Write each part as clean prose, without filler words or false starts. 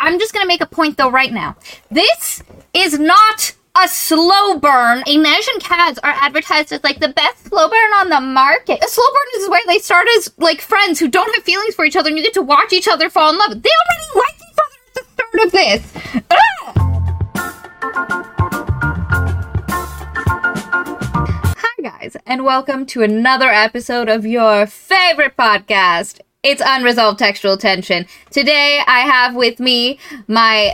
I'm just going to make a point, though, right now. This is not a slow burn. Inej and Kaz are advertised as, like, the best slow burn on the market. A slow burn is where they start as, like, friends who don't have feelings for each other, and you get to watch each other fall in love. They already like each other at the start of this. Hi, guys, and welcome to another episode of your favorite podcast. It's Unresolved Textual Tension. Today, I have with me my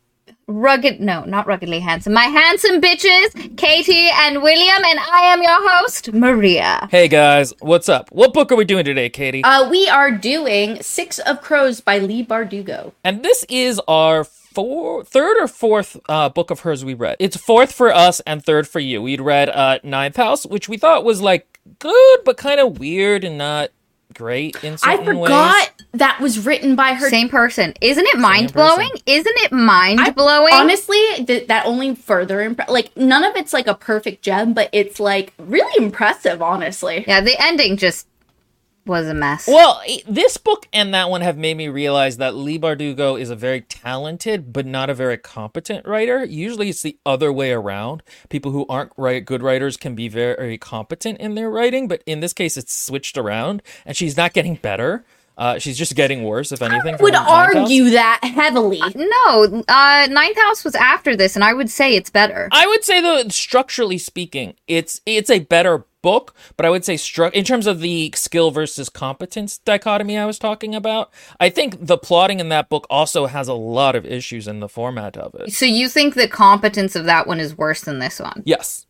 not ruggedly handsome, my handsome bitches, Katie and William, and I am your host, Maria. Hey guys, what's up? What book are we doing today, Katie? We are doing Six of Crows by Leigh Bardugo. And this is our third or fourth book of hers we read. It's fourth for us and third for you. We'd read Ninth House, which we thought was like good, but kind of weird and not great in certain ways. I forgot that was written by her. Same person. Isn't it mind-blowing? Isn't it mind-blowing? Honestly, that only further like, none of it's like a perfect gem, but it's like really impressive, honestly. Yeah, the ending just was a mess. Well, this book and that one have made me realize that Leigh Bardugo is a very talented but not a very competent writer. Usually it's the other way around. People who aren't good writers can be very, very competent in their writing, but in this case it's switched around and she's not getting better. She's just getting worse, if anything. I would argue that heavily. No, Ninth House was after this, and I would say it's better. I would say, though, structurally speaking, it's a better book, but I would say in terms of the skill versus competence dichotomy I was talking about, I think the plotting in that book also has a lot of issues in the format of it. So you think the competence of that one is worse than this one? Yes.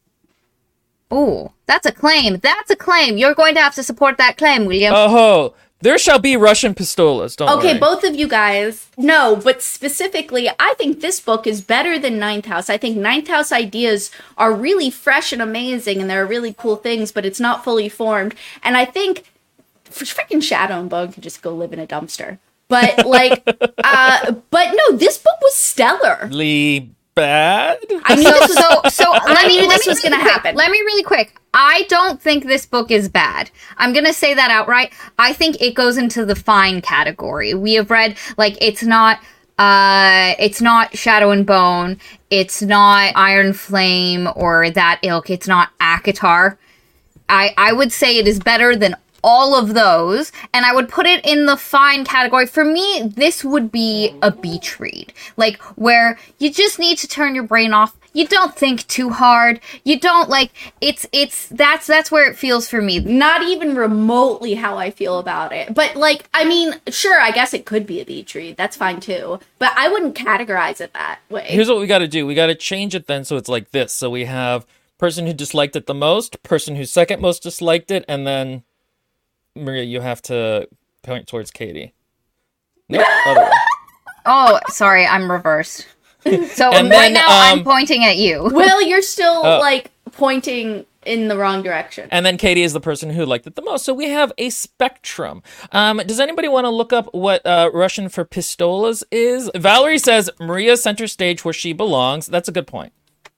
Oh, that's a claim. That's a claim. You're going to have to support that claim, William. Oh, there shall be Russian pistolas, don't worry. Okay, both of you guys. No, but specifically, I think this book is better than Ninth House. I think Ninth House ideas are really fresh and amazing, and there are really cool things, but it's not fully formed. And I think freaking Shadow and Bone could just go live in a dumpster. But, like, but no, this book was stellar. Bad? I knew this was going to happen. Let me really quick. I don't think this book is bad. I'm going to say that outright. I think it goes into the fine category. We have read, like, it's not Shadow and Bone. It's not Iron Flame or that ilk. It's not ACOTAR. I would say it is better than all of those, and I would put it in the fine category. For me, this would be a beach read, like, where you just need to turn your brain off. You don't think too hard. You don't, like, that's where it feels for me. Not even remotely how I feel about it. But, like, I mean, sure, I guess it could be a beach read. That's fine, too. But I wouldn't categorize it that way. Here's what we gotta do. We gotta change it then so it's like this. So we have person who disliked it the most, person who second most disliked it, and then Maria, you have to point towards Katie. No, other way. Oh, sorry, I'm reversed. So and right now, I'm pointing at you. Will, you're still, like, pointing in the wrong direction. And then Katie is the person who liked it the most. So we have a spectrum. Does anybody want to look up what Russian for pistolas is? Valerie says, Maria center stage where she belongs. That's a good point.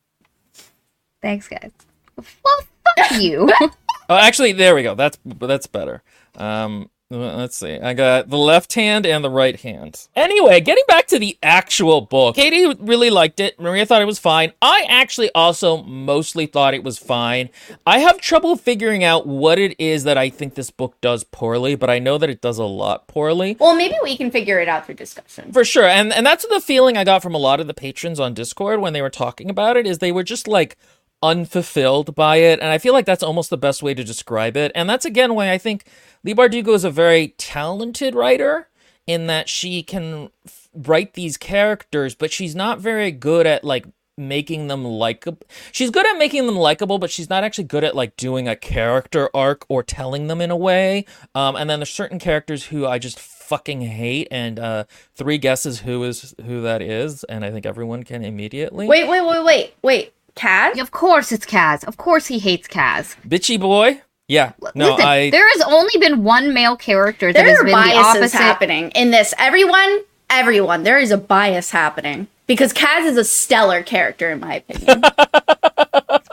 Thanks, guys. Well, fuck you. Oh, actually, there we go. That's better. Let's see. I got the left hand and the right hand. Anyway, getting back to the actual book. Katie really liked it. Maria thought it was fine. I actually also mostly thought it was fine. I have trouble figuring out what it is that I think this book does poorly, but I know that it does a lot poorly. Well, maybe we can figure it out through discussion. For sure. And that's the feeling I got from a lot of the patrons on Discord when they were talking about it, is they were just like unfulfilled by it, and I feel like that's almost the best way to describe it. And that's again why I think Leigh Bardugo is a very talented writer, in that she can write these characters, but she's not very good at like making them likable. She's good at making them likable, but she's not actually good at like doing a character arc or telling them in a way. And then there's certain characters who I just fucking hate, and 3 guesses who that is, and I think everyone can immediately. Wait. Kaz? Of course it's Kaz. Of course he hates Kaz. Bitchy boy? Yeah. No, listen, there has only been one male character that has been the opposite. There are biases happening in this. Everyone, there is a bias happening. Because Kaz is a stellar character, in my opinion. Well,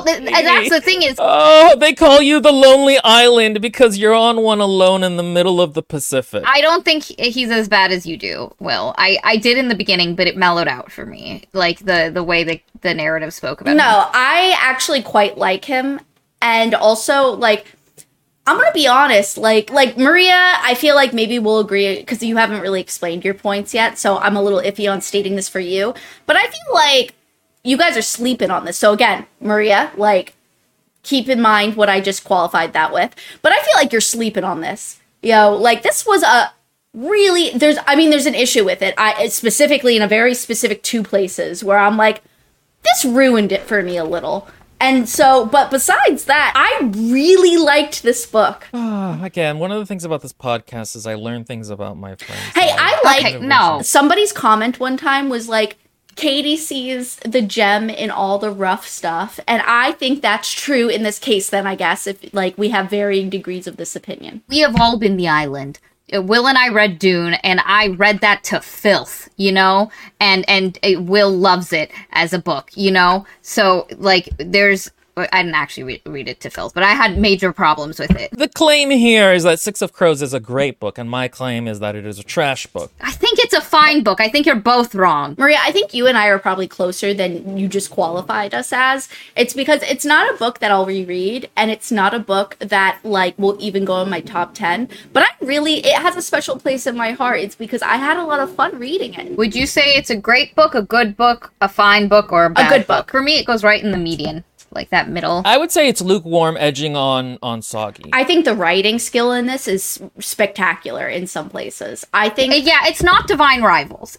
that's the thing is, Oh, they call you the Lonely Island because you're on one alone in the middle of the Pacific. I don't think he's as bad as you do, Will. I did in the beginning, but it mellowed out for me. Like the way the narrative spoke about him. No, I actually quite like him. And also, like, I'm gonna be honest, like Maria, I feel like maybe we'll agree because you haven't really explained your points yet, so I'm a little iffy on stating this for you. But I feel like you guys are sleeping on this. So again, Maria, like, keep in mind what I just qualified that with. But I feel like you're sleeping on this. Like, this was a really, there's an issue with it. Specifically in a very specific 2 places where I'm like, this ruined it for me a little. And so, but besides that, I really liked this book. Again, one of the things about this podcast is I learn things about my friends. Hey, I like, Okay, no. somebody's comment one time was like, Katie sees the gem in all the rough stuff. And I think that's true in this case then, I guess, if like we have varying degrees of this opinion. We have all been the island. Will and I read Dune, and I read that to filth, and Will loves it as a book, So, like, I didn't actually read it to filth, but I had major problems with it. The claim here is that Six of Crows is a great book, and my claim is that it is a trash book. I think it's a fine book. I think you're both wrong. Maria, I think you and I are probably closer than you just qualified us as. It's because it's not a book that I'll reread, and it's not a book that, like, will even go in my top 10. But it has a special place in my heart. It's because I had a lot of fun reading it. Would you say it's a great book, a good book, a fine book, or a bad good book? For me, it goes right in the median. Like that middle. I would say it's lukewarm, edging on soggy. I think the writing skill in this is spectacular in some places. I think... Yeah, it's not Divine Rivals.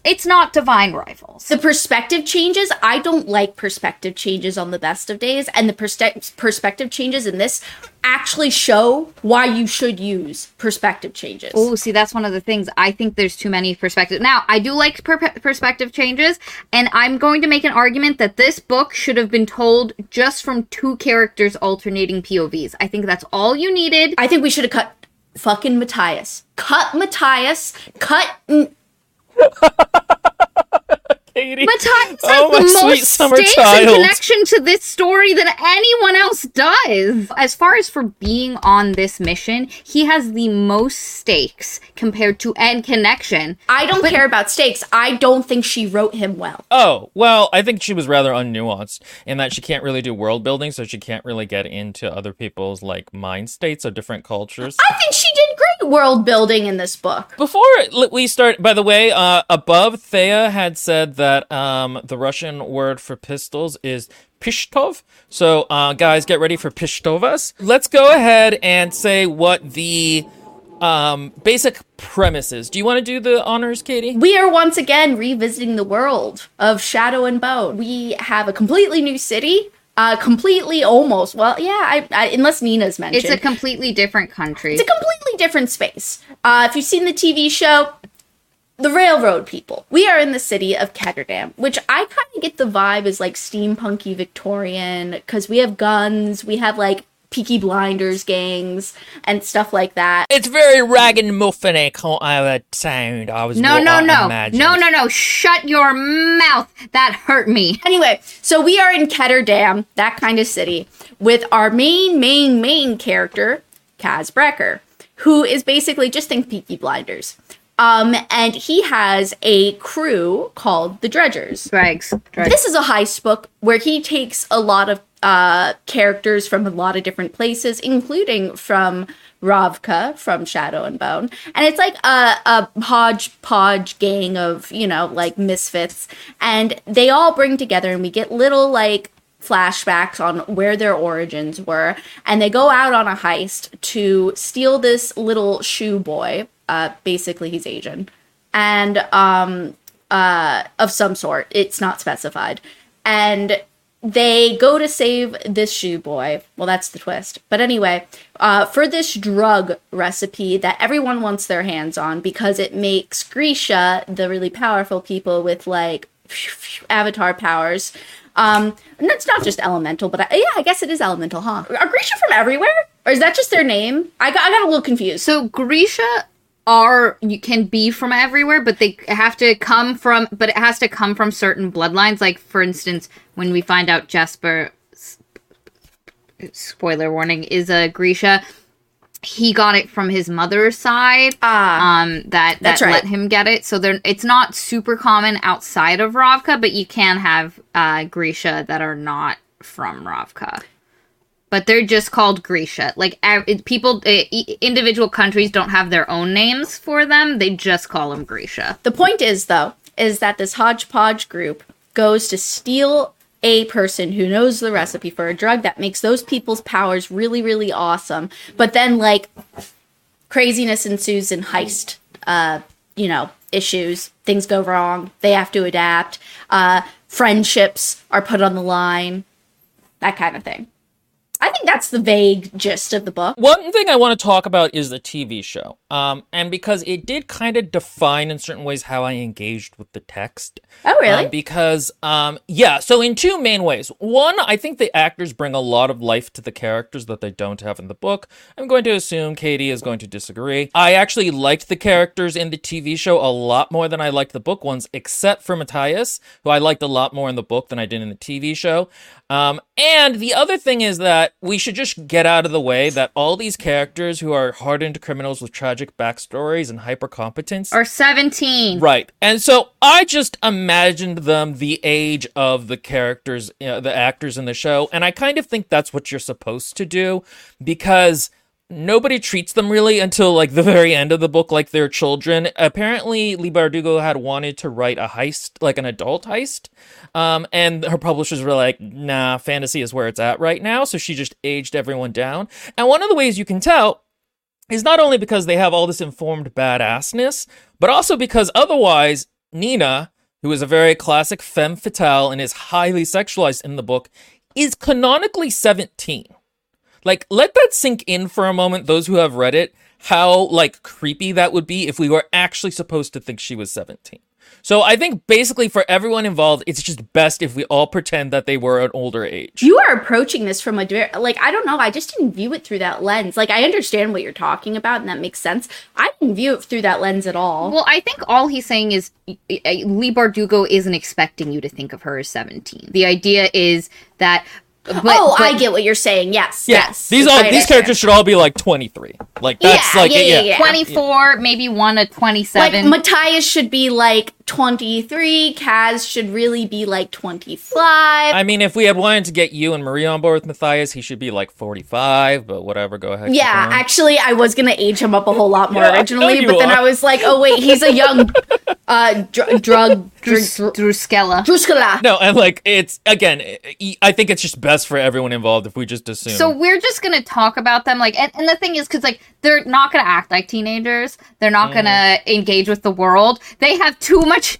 The perspective changes, I don't like perspective changes on the best of days, and the perspective changes in this actually show why you should use perspective changes. Oh, see, that's one of the things. I think there's too many perspectives. Now, I do like perspective changes, and I'm going to make an argument that this book should have been told just from 2 characters alternating POVs. I think that's all you needed. I think we should have cut fucking Matthias. Cut Matthias. Katie. Matthias Oh, my has the sweet most summer stakes child. and connection to this story than anyone else does. As far as for being on this mission, he has the most stakes compared to and connection. I don't care about stakes. I don't think she wrote him well. Oh, well, I think she was rather unnuanced in that she can't really do world building, so she can't really get into other people's, like, mind states or different cultures. I think she did great world building in this book. Before we start, by the way, above, Thea had said that the Russian word for pistols is pishtov. So, guys, get ready for pishtovas. Let's go ahead and say what the basic premise is. Do you want to do the honors, Katie? We are once again revisiting the world of Shadow and Bone. We have a completely new city. Completely almost. Well, yeah, unless Nina's mentioned. It's a completely different country. It's a completely different space. If you've seen the TV show, The Railroad People. We are in the city of Ketterdam, which I kind of get the vibe is like steampunky Victorian, because we have guns, we have like Peaky Blinders gangs and stuff like that. It's very ragamuffin-y kind of a sound. I was No. imagining. Shut your mouth. That hurt me. Anyway, so we are in Ketterdam, that kind of city, with our main character, Kaz Brecker, who is basically, just think Peaky Blinders. And he has a crew called the Dredgers. Dregs. This is a heist book where he takes a lot of characters from a lot of different places, including from Ravka from Shadow and Bone. And it's like a hodgepodge gang of, like misfits. And they all bring together and we get little like flashbacks on where their origins were. And they go out on a heist to steal this little shoe boy. Basically, he's Asian. And of some sort. It's not specified. And they go to save this shoe boy. Well, that's the twist. But anyway, for this drug recipe that everyone wants their hands on because it makes Grisha, the really powerful people with like avatar powers. And it's not just elemental, but I guess it is elemental, huh? Are Grisha from everywhere? Or is that just their name? I got a little confused. So Grisha you can be from everywhere, but it has to come from certain bloodlines. Like, for instance, when we find out Jesper spoiler warning, is a Grisha. He got it from his mother's side. That that's right. let him get it. So it's not super common outside of Ravka, but you can have Grisha that are not from Ravka. But they're just called Grisha. Like, individual countries don't have their own names for them. They just call them Grisha. The point is, though, is that this hodgepodge group goes to steal a person who knows the recipe for a drug that makes those people's powers really, really awesome. But then, like, craziness ensues in heist, issues. Things go wrong. They have to adapt. Friendships are put on the line. That kind of thing. I think that's the vague gist of the book. One thing I want to talk about is the TV show. And because it did kind of define in certain ways how I engaged with the text. Oh, really? So in two main ways. One, I think the actors bring a lot of life to the characters that they don't have in the book. I'm going to assume Katie is going to disagree. I actually liked the characters in the TV show a lot more than I liked the book ones, except for Matthias, who I liked a lot more in the book than I did in the TV show. And the other thing is that we should just get out of the way that all these characters who are hardened criminals with tragic backstories and hypercompetence are 17. Right. And so I just imagined them the age of the characters, the actors in the show. And I kind of think that's what you're supposed to do, because nobody treats them really until like the very end of the book like they're children. Apparently, Leigh Bardugo had wanted to write a heist, like an adult heist. And her publishers were like, nah, fantasy is where it's at right now. So she just aged everyone down. And one of the ways you can tell is not only because they have all this informed badassness, but also because otherwise Nina, who is a very classic femme fatale and is highly sexualized in the book, is canonically 17. Like, let that sink in for a moment, those who have read it, how, like, creepy that would be if we were actually supposed to think she was 17. So I think basically for everyone involved, it's just best if we all pretend that they were an older age. You are approaching this from I don't know, I just didn't view it through that lens. Like, I understand what you're talking about, and that makes sense. I didn't view it through that lens at all. Well, I think all he's saying is Leigh Bardugo isn't expecting you to think of her as 17. The idea is that... I get what you're saying. Yes. These characters should all be like 23. Like that's 24, maybe one at 27. Like Matthias should be like 23. Kaz should really be like 25. I mean, if we had wanted to get you and Maria on board with Matthias, he should be like 45. But whatever, go ahead. Yeah, actually, I was gonna age him up a whole lot more originally, but then I was like, oh wait, he's a young Druskella. No, and like it's again, I think it's just best for everyone involved if we just assume. So we're just gonna talk about them, like, and the thing is, because like they're not gonna act like teenagers, they're not gonna engage with the world. They have too much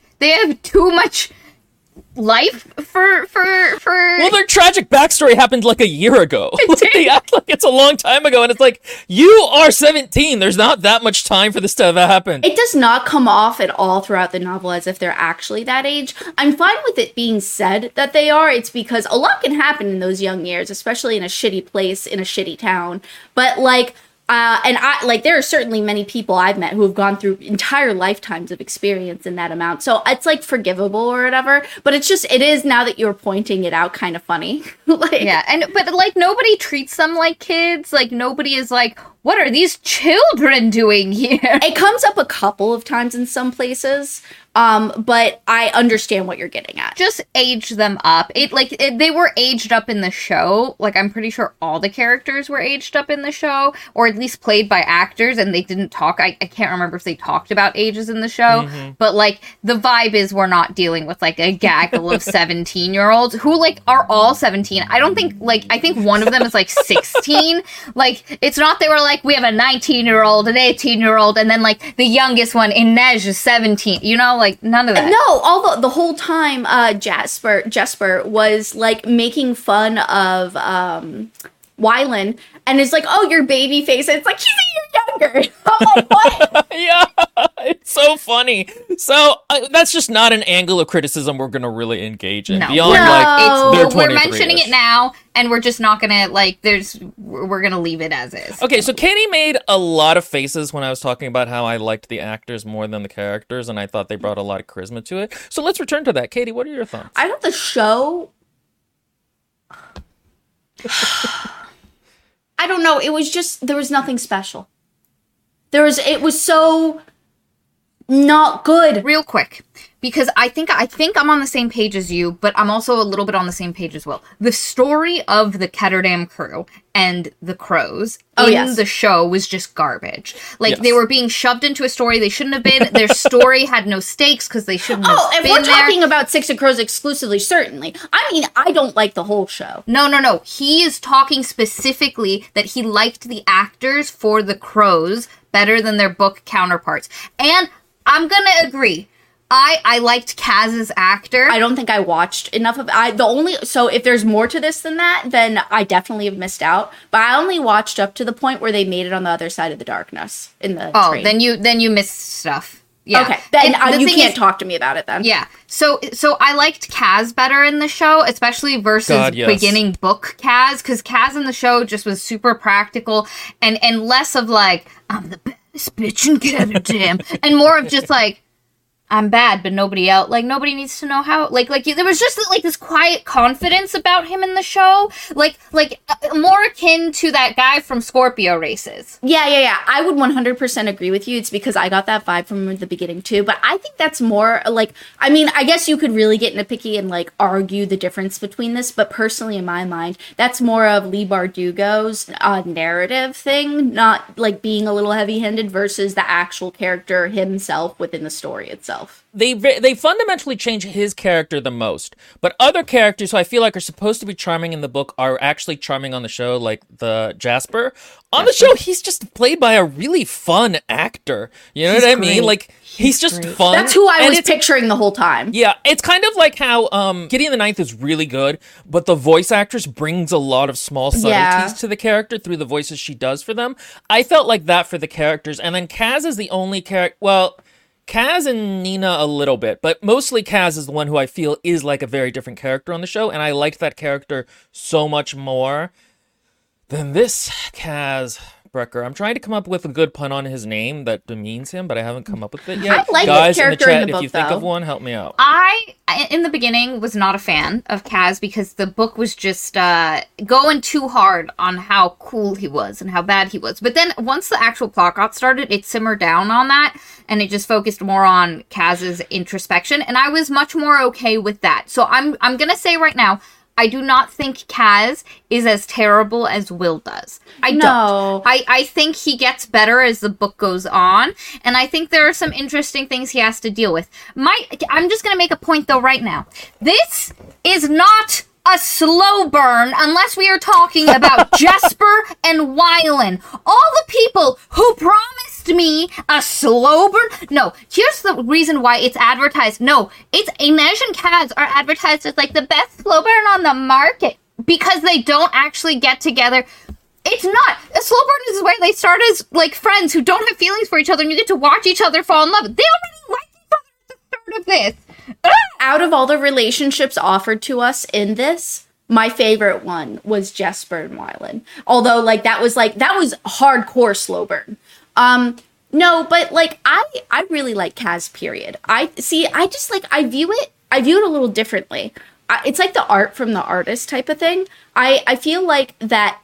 life for Well, their tragic backstory happened like a year ago. They act like it's a long time ago, and it's like, you are 17. There's not that much time for this to have happened. It does not come off at all throughout the novel as if they're actually that age. I'm fine with it being said that they are. It's because a lot can happen in those young years, especially in a shitty place, in a shitty town. But like, there are certainly many people I've met who have gone through entire lifetimes of experience in that amount. So it's like forgivable or whatever. But it is now that you're pointing it out kind of funny. But like nobody treats them like kids. Like nobody is like, what are these children doing here? It comes up a couple of times in some places. But I understand what you're getting at. Just age them up. They were aged up in the show. Like, I'm pretty sure all the characters were aged up in the show, or at least played by actors, and they didn't talk. I can't remember if they talked about ages in the show, but like, the vibe is we're not dealing with like a gaggle of 17-year-olds who like are all 17. I don't think, like, I think one of them is like 16. Like, it's not they were like, we have a 19-year-old, an 18-year-old, and then like the youngest one, Inej, is 17. You know, like, none of that. No, although the whole time Jesper was like making fun of Wylan, and it's like, oh, your baby face. And it's like, he's a year younger. I'm like, what? Yeah, it's so funny. So that's just not an angle of criticism we're going to really engage in. No. We're mentioning it now, and we're just not going to, like, we're going to leave it as is. Okay, so Katie made a lot of faces when I was talking about how I liked the actors more than the characters, and I thought they brought a lot of charisma to it. So let's return to that. Katie, what are your thoughts? I thought the show... I don't know. It was just, there was nothing special. It was so not good. Real quick, because I think I'm on the same page as you, but I'm also a little bit on the same page as well. The story of the Ketterdam crew and the crows in the show was just garbage. Like, they were being shoved into a story they shouldn't have been. Their story had no stakes because they shouldn't have been there. Oh, if we're talking about Six of Crows exclusively, certainly. I mean, I don't like the whole show. No. He is talking specifically that he liked the actors for the crows better than their book counterparts. And I'm gonna agree. I liked Kaz's actor. I don't think I watched enough of it. So if there's more to this than that, then I definitely have missed out. But I only watched up to the point where they made it on the other side of the darkness in the train. then you missed stuff. Yeah. Okay, then you can't talk to me about it then. Yeah. So I liked Kaz better in the show, especially versus beginning book Kaz, because Kaz in the show just was super practical and less of like, I'm the best bitch in Ketterdam, and more of just like, I'm bad, but nobody else, like, nobody needs to know how, like, there was just, like, this quiet confidence about him in the show, like, more akin to that guy from Scorpio Races. Yeah, I would 100% agree with you. It's because I got that vibe from the beginning, too, but I think that's more, like, I mean, I guess you could really get nitpicky and, like, argue the difference between this, but personally, in my mind, that's more of Leigh Bardugo's narrative thing, not, like, being a little heavy-handed versus the actual character himself within the story itself. They fundamentally change his character the most, but other characters who I feel like are supposed to be charming in the book are actually charming on the show, like the Jasper. On the show, he's just played by a really fun actor. You know what I mean? Like, he's just fun. That's who I was picturing the whole time. Yeah, it's kind of like how Gideon the Ninth is really good, but the voice actress brings a lot of small subtleties to the character through the voices she does for them. I felt like that for the characters, and then Kaz is the only character. Well, Kaz and Nina a little bit, but mostly Kaz is the one who I feel is like a very different character on the show, and I liked that character so much more than this Kaz Brecker. I'm trying to come up with a good pun on his name that demeans him, but I haven't come up with it yet. I like Guys his character in the chat, in the book, if you think of one, help me out. I, in the beginning, was not a fan of Kaz because the book was just going too hard on how cool he was and how bad he was. But then once the actual plot got started, it simmered down on that, and it just focused more on Kaz's introspection, and I was much more okay with that. So I'm gonna say right now, I do not think Kaz is as terrible as Will does. I don't. I think he gets better as the book goes on, and I think there are some interesting things he has to deal with. I'm just going to make a point, though, right now. This is not a slow burn unless we are talking about Jesper and Wylan. All the people who promised me a slow burn. No, here's the reason why it's advertised. No, it's Inej and Kaz are advertised as like the best slow burn on the market because they don't actually get together. It's not. A slow burn is where they start as like friends who don't have feelings for each other and you get to watch each other fall in love. They already like each other at the start of this. Out of all the relationships offered to us in this, my favorite one was Jesper and Wylan. Although, that was hardcore slow burn. No, but I really like Kaz, period. I view it a little differently. It's like the art from the artist type of thing. I feel like that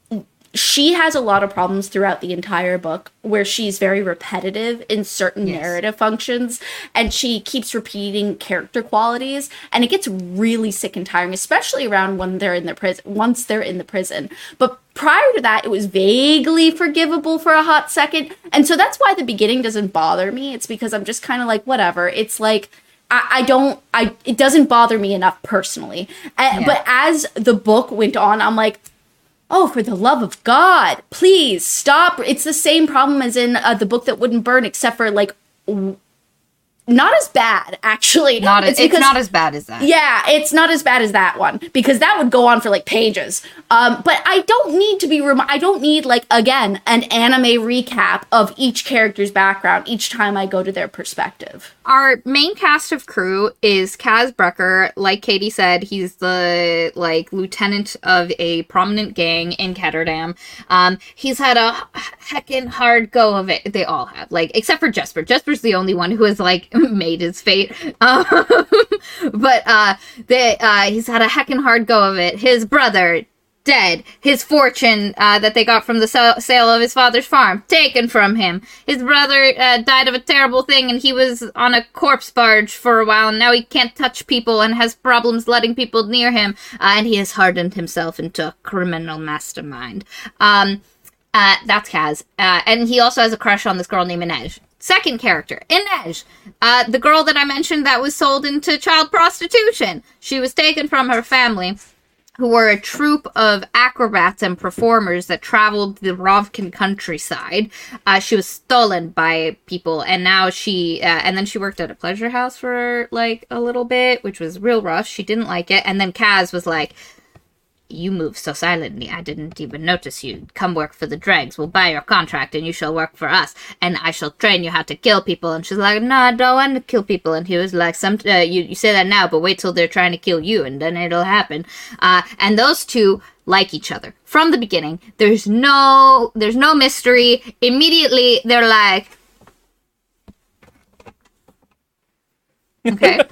she has a lot of problems throughout the entire book where she's very repetitive in certain narrative functions, and she keeps repeating character qualities, and it gets really sick and tiring, especially around when they're in the prison. Once they're in the prison, but prior to that, it was vaguely forgivable for a hot second, and so that's why the beginning doesn't bother me. It's because I'm just kind of like, whatever. It's like it doesn't bother me enough personally. But as the book went on, I'm like, oh, for the love of God, please stop. It's the same problem as in the book that wouldn't burn, except for not as bad, actually. It's not as bad as that. Yeah, it's not as bad as that one, because that would go on for pages. But I don't need to be I don't need again an anime recap of each character's background each time I go to their perspective. Our main cast of crew is Kaz Brecker. Like Katie said, he's the lieutenant of a prominent gang in Ketterdam. He's had a heckin' hard go of it. They all have, except for Jesper. Jesper's the only one who has made his fate. But he's had a heckin' hard go of it. His brother, dead. His fortune that they got from the sale of his father's farm, taken from him. His brother died of a terrible thing, and he was on a corpse barge for a while, and now he can't touch people and has problems letting people near him, and he has hardened himself into a criminal mastermind. That's Kaz. And he also has a crush on this girl named Inej. Second character, Inej, the girl that I mentioned that was sold into child prostitution. She was taken from her family, who were a troupe of acrobats and performers that traveled the Rovkin countryside. She was stolen by people, and now and then she worked at a pleasure house for, like, a little bit, which was real rough. She didn't like it, and then Kaz was like, you move so silently, I didn't even notice you. Come work for the dregs. We'll buy your contract, and you shall work for us, and I shall train you how to kill people. And she's like, no, I don't want to kill people. And he was like, you say that now, but wait till they're trying to kill you, and then it'll happen. And those two like each other from the beginning. There's no mystery. Immediately, they're like, okay.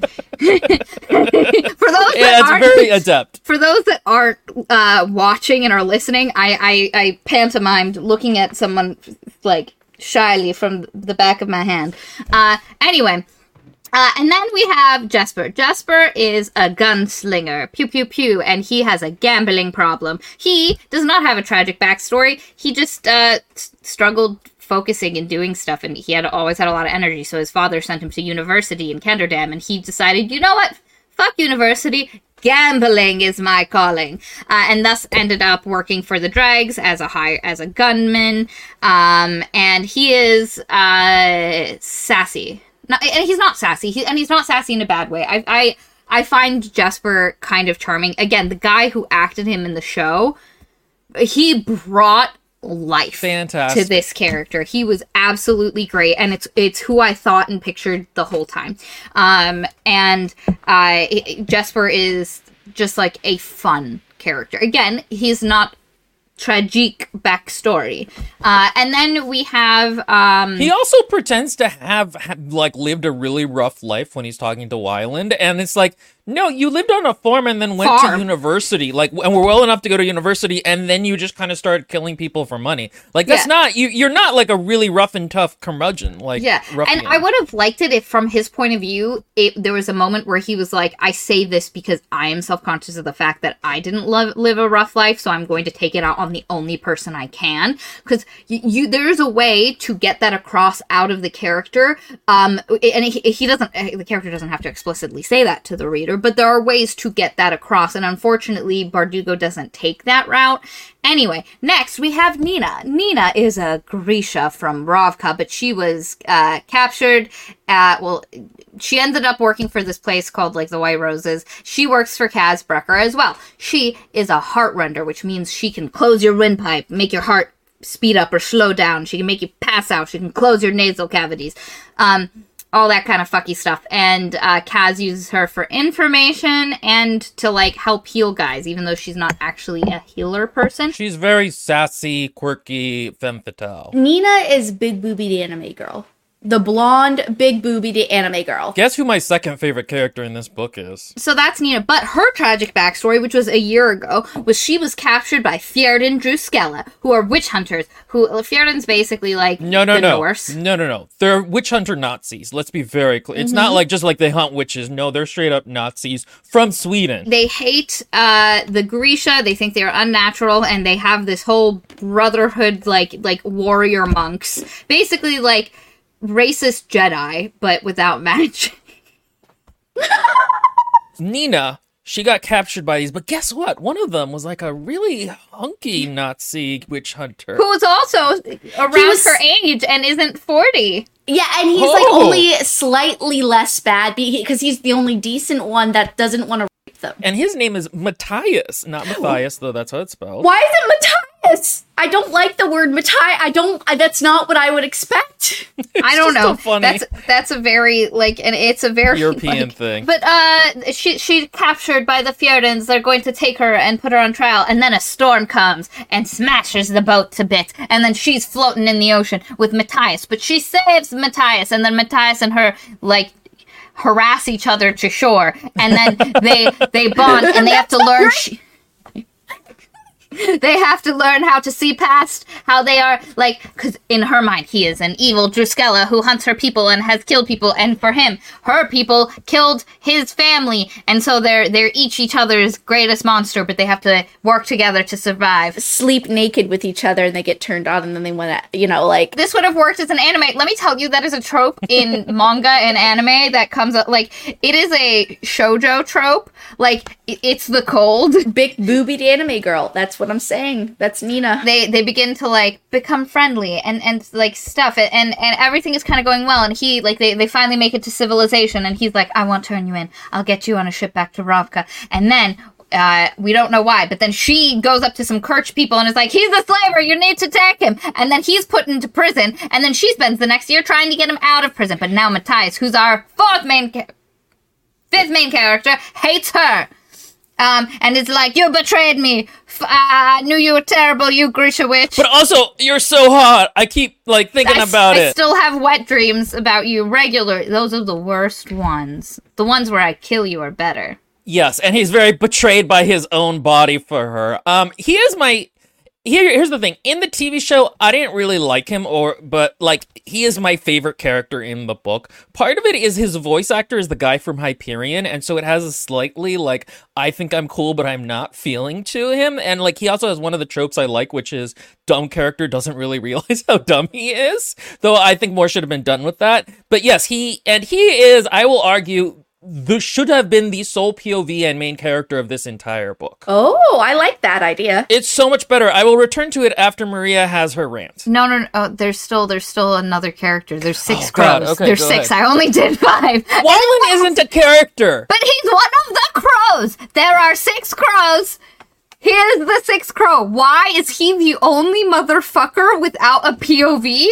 It's very adept. For those that aren't watching and are listening, I pantomimed looking at someone like shyly from the back of my hand. Anyway. And then we have Jesper. Jesper is a gunslinger. Pew, pew, pew. And he has a gambling problem. He does not have a tragic backstory. He just struggled focusing and doing stuff, and he always had a lot of energy, so his father sent him to university in Kenderdam, and he decided, you know what? Fuck university. Gambling is my calling. And thus ended up working for the Dregs as a gunman. And he is sassy. And he's not sassy. And he's not sassy in a bad way. I find Jesper kind of charming. Again, the guy who acted him in the show, he brought life to this character. He was absolutely great, and it's who I thought and pictured the whole time. Jesper is just like a fun character. Again, he's not tragic backstory. And then we have he also pretends to have like lived a really rough life when he's talking to Wyland, and it's like, no, you lived on a farm and then went to university, like, and were well enough to go to university, and then you just kind of started killing people for money. Like, that's not, you're not like a really rough and tough curmudgeon. Like, and I would have liked it if, from his point of view, there was a moment where he was like, I say this because I am self-conscious of the fact that I didn't live a rough life, so I'm going to take it out on the only person I can. Because there's a way to get that across out of the character, and he doesn't, the character doesn't have to explicitly say that to the reader, but there are ways to get that across, and unfortunately, Bardugo doesn't take that route. Anyway, next we have Nina. Nina is a Grisha from Rovka, but she was captured she ended up working for this place called, like, the White Roses. She works for Kaz Brecker as well. She is a heart render, which means she can close your windpipe, make your heart speed up or slow down. She can make you pass out. She can close your nasal cavities. All that kind of fucky stuff. And Kaz uses her for information and to, like, help heal guys, even though she's not actually a healer person. She's very sassy, quirky, femme fatale. Nina is big boobied anime girl. The blonde, big boobied anime girl. Guess who my second favorite character in this book is? So that's Nina. But her tragic backstory, which was a year ago, was she was captured by Fjerdan Druskella, who are witch hunters. Fjerdan's basically like the Norse. No. They're witch hunter Nazis. Let's be very clear. It's not like just like they hunt witches. No, they're straight up Nazis from Sweden. They hate the Grisha. They think they're unnatural, and they have this whole brotherhood, like warrior monks. Basically, like racist Jedi, but without magic. Nina, she got captured by these, but guess what? One of them was like a really hunky Nazi witch hunter. Who was also around her age and isn't 40. Yeah, and he's like only slightly less bad because he's the only decent one that doesn't want to rape them. And his name is Matthias, not Matthias, though that's how it's spelled. Why is it Matthias? I don't like the word Matthias. That's not what I would expect. I don't know. So funny. That's a very, like, and it's a very European thing. But she captured by the Fjerdans. They're going to take her and put her on trial, and then a storm comes and smashes the boat to bits, and then she's floating in the ocean with Matthias. But she saves Matthias, and then Matthias and her, like, harass each other to shore, and then they bond, and they have to learn. They have to learn how to see past how they are, like, because in her mind, he is an evil Druskella who hunts her people and has killed people, and for him, her people killed his family, and so they're each other's greatest monster, but they have to work together to survive. Sleep naked with each other, and they get turned on, and then they want to, like... This would have worked as an anime. Let me tell you, that is a trope in manga and anime that comes up, like, it is a shoujo trope. Like, it's the cold. Big boobied anime girl. That's what I'm saying. That's Nina. They begin to, like, become friendly and like, stuff. And everything is kind of going well. And he, like, they finally make it to civilization. And he's like, I won't turn you in. I'll get you on a ship back to Ravka. And then... we don't know why, but then she goes up to some Kerch people and is like, he's a slaver, you need to take him. And then he's put into prison, and then she spends the next year trying to get him out of prison. But now Matthias, who's our fifth main character, hates her. And is like, you betrayed me. I knew you were terrible, you Grisha witch. But also, you're so hot. I keep, like, thinking about it. I still have wet dreams about you regularly. Those are the worst ones. The ones where I kill you are better. Yes, and he's very betrayed by his own body for her. He is my... Here's the thing. In the TV show, I didn't really like him, but, like, he is my favorite character in the book. Part of it is his voice actor is the guy from Hyperion, and so it has a slightly, like, I think I'm cool, but I'm not feeling to him. And, like, he also has one of the tropes I like, which is dumb character doesn't really realize how dumb he is. Though I think more should have been done with that. But yes, he is, I will argue... This should have been the sole POV and main character of this entire book. Oh, I like that idea. It's so much better. I will return to it after Maria has her rant. No. There's still another character. There's 6 crows. God. Okay, there's 6. Ahead. I only did 5. Wylan isn't a character. But he's one of the crows. There are 6 crows. Here's the 6th crow. Why is he the only motherfucker without a POV?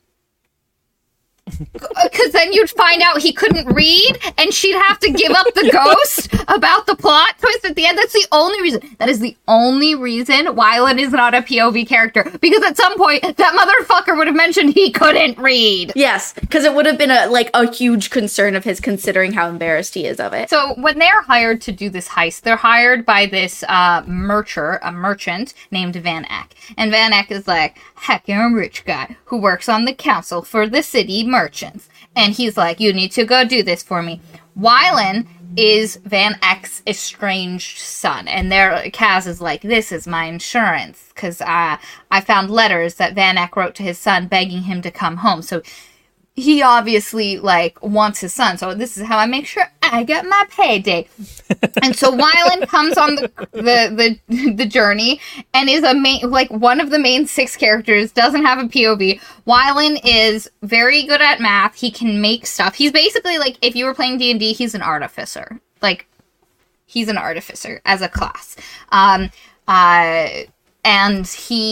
Because then you'd find out he couldn't read, and she'd have to give up the ghost about the plot twist at the end. That's the only reason. That is the only reason Wylan is not a POV character. Because at some point, that motherfucker would have mentioned he couldn't read. Yes, because it would have been a huge concern of his, considering how embarrassed he is of it. So when they're hired to do this heist, they're hired by this a merchant named Van Eck. And Van Eck is like, heck, you're a rich guy who works on the council for the city merchants. And he's like, you need to go do this for me. Wylan is Van Eck's estranged son. And Kaz is like, this is my insurance. Because I found letters that Van Eck wrote to his son begging him to come home. So he obviously, like, wants his son. So this is how I make sure I get my payday. And so Wylan comes on the journey and is one of the main 6 characters, doesn't have a POV. Wylan is very good at math. He can make stuff. He's basically, like, if you were playing D&D, he's an artificer. Like, he's an artificer as a class. And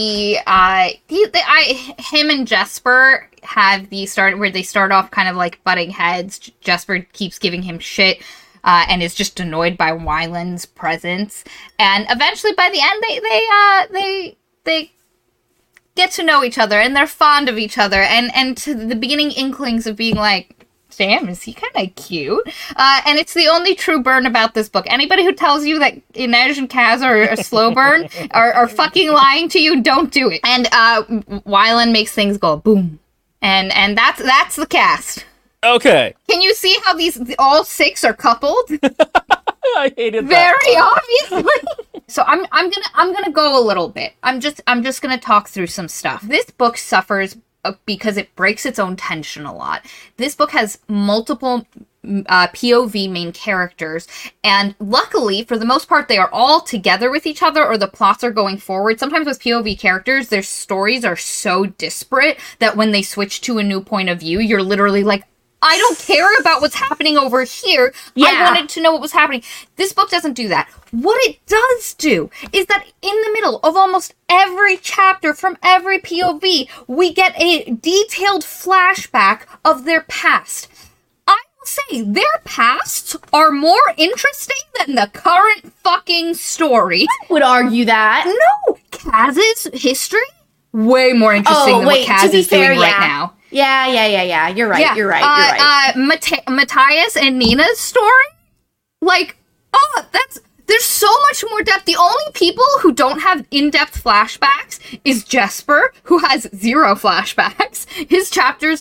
him and Jesper have the start where they start off kind of like butting heads. Jesper keeps giving him shit, and is just annoyed by Wylan's presence. And eventually, by the end, they get to know each other, and they're fond of each other. And to the beginning inklings of being like, damn, is he kind of cute? And it's the only true burn about this book. Anybody who tells you that Inej and Kaz are a slow burn are fucking lying to you. Don't do it. And Wylan makes things go boom. And that's the cast. Okay. Can you see how all 6 are coupled? I hated that. Very obviously. So I'm gonna go a little bit. I'm just gonna talk through some stuff. This book suffers because it breaks its own tension a lot. This book has multiple POV main characters, and luckily, for the most part, they are all together with each other, or the plots are going forward. Sometimes with POV characters, their stories are so disparate that when they switch to a new point of view, you're literally like, I don't care about what's happening over here. Yeah. I wanted to know what was happening. This book doesn't do that. What it does do is that in the middle of almost every chapter from every POV, we get a detailed flashback of their past. I will say, their pasts are more interesting than the current fucking story. I would argue that. No! Kaz's history? Way more interesting than what Kaz is doing right now. Yeah. You're right. You're right. Matthias and Nina's story? Like, there's so much more depth. The only people who don't have in-depth flashbacks is Jesper, who has 0 flashbacks. His chapters,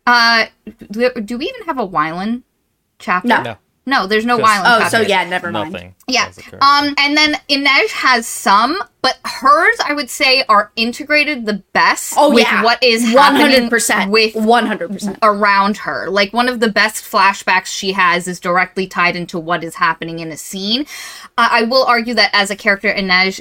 do we even have a Wylan chapter? No. No, there's no Just- Wylan Oh, chapter. so yeah, never mind. Nothing. Yeah. as occurred. And then Inej has some, but hers, I would say, are integrated the best Oh, with yeah. what is happening 100%. with 100%. around her. Like, one of the best flashbacks she has is directly tied into what is happening in a scene. I will argue that as a character, Inej,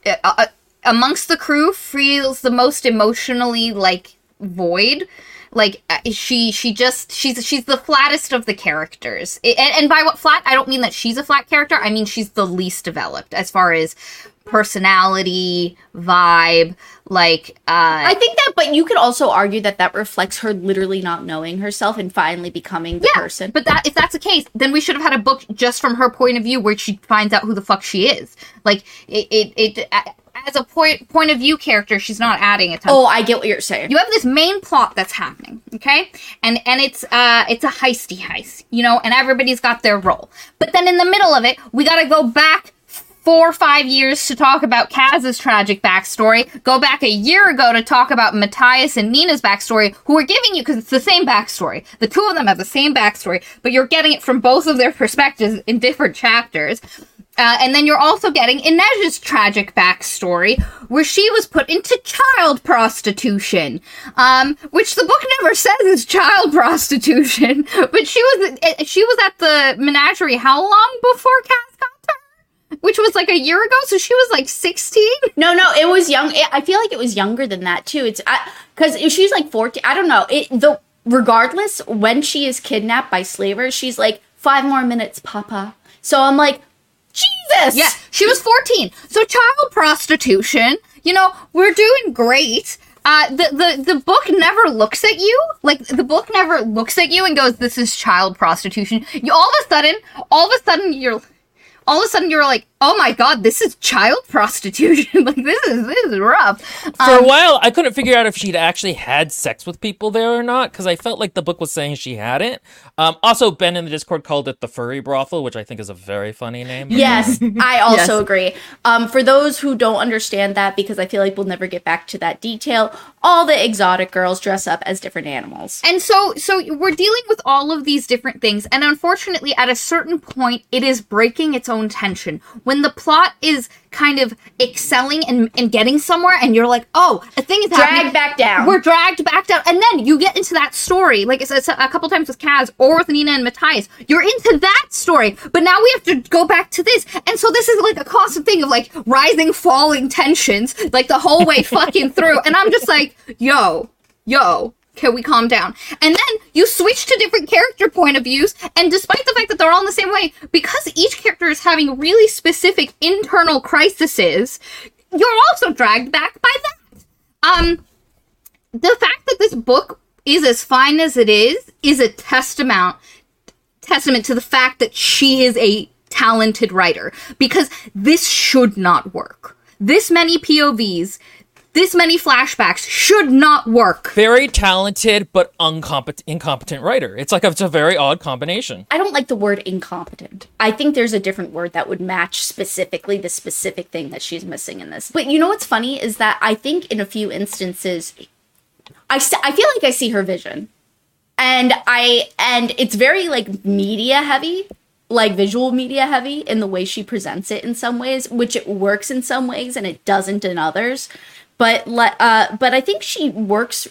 amongst the crew, feels the most emotionally, like, void. Like, she's the flattest of the characters. And by what flat, I don't mean that she's a flat character. I mean she's the least developed as far as personality, vibe, like, I think that, but you could also argue that that reflects her literally not knowing herself and finally becoming the person. But that if that's the case, then we should have had a book just from her point of view where she finds out who the fuck she is. Like, it as a point of view character, she's not adding a ton. Oh, I get what you're saying. You have this main plot that's happening, okay? And it's a heisty heist, you know, and everybody's got their role. But then in the middle of it, we gotta go back 4 or 5 years to talk about Kaz's tragic backstory, go back a year ago to talk about Matthias and Nina's backstory, who are giving you, because it's the same backstory. The two of them have the same backstory, but you're getting it from both of their perspectives in different chapters. And then you're also getting Inej's tragic backstory, where she was put into child prostitution, which the book never says is child prostitution, but she was at the menagerie how long before Kaz got to her? Which was like a year ago, so she was like 16? No, it was young. I feel like it was younger than that too. It's because if she's like 14, I don't know. Regardless, when she is kidnapped by slavers, she's like 5 more minutes, Papa. So I'm like, Jesus. Yeah, she was 14. So child prostitution, you know, we're doing great. The book never looks at you. Like, the book never looks at you and goes, this is child prostitution. All of a sudden you're like, oh my god, this is child prostitution. Like, this is rough. For a while, I couldn't figure out if she'd actually had sex with people there or not, because I felt like the book was saying she hadn't. Also, Ben in the Discord called it the furry brothel, which I think is a very funny name. Yes, I also Yes. agree. For those who don't understand that, because I feel like we'll never get back to that detail, all the exotic girls dress up as different animals. And so we're dealing with all of these different things, and unfortunately, at a certain point, it is breaking its own tension. When the plot is kind of excelling and getting somewhere, and you're like, oh, a thing is happening. Dragged back down. We're dragged back down. And then you get into that story, like it's a couple times with Kaz or with Nina and Matthias. You're into that story, but now we have to go back to this. And so this is like a constant thing of like rising, falling tensions, like the whole way fucking through. And I'm just like, yo, can we calm down? And then you switch to different character point of views, and despite the fact that they're all in the same way, because each character is having really specific internal crises, you're also dragged back by that. The fact that this book is as fine as it is a testament to the fact that she is a talented writer, because this should not work. This many POVs, this many flashbacks should not work. Very talented, but incompetent writer. It's a very odd combination. I don't like the word incompetent. I think there's a different word that would match specifically the specific thing that she's missing in this. But you know what's funny is that I think in a few instances, I feel like I see her vision. And it's very like media heavy, like visual media heavy in the way she presents it in some ways, which it works in some ways and it doesn't in others. But I think she works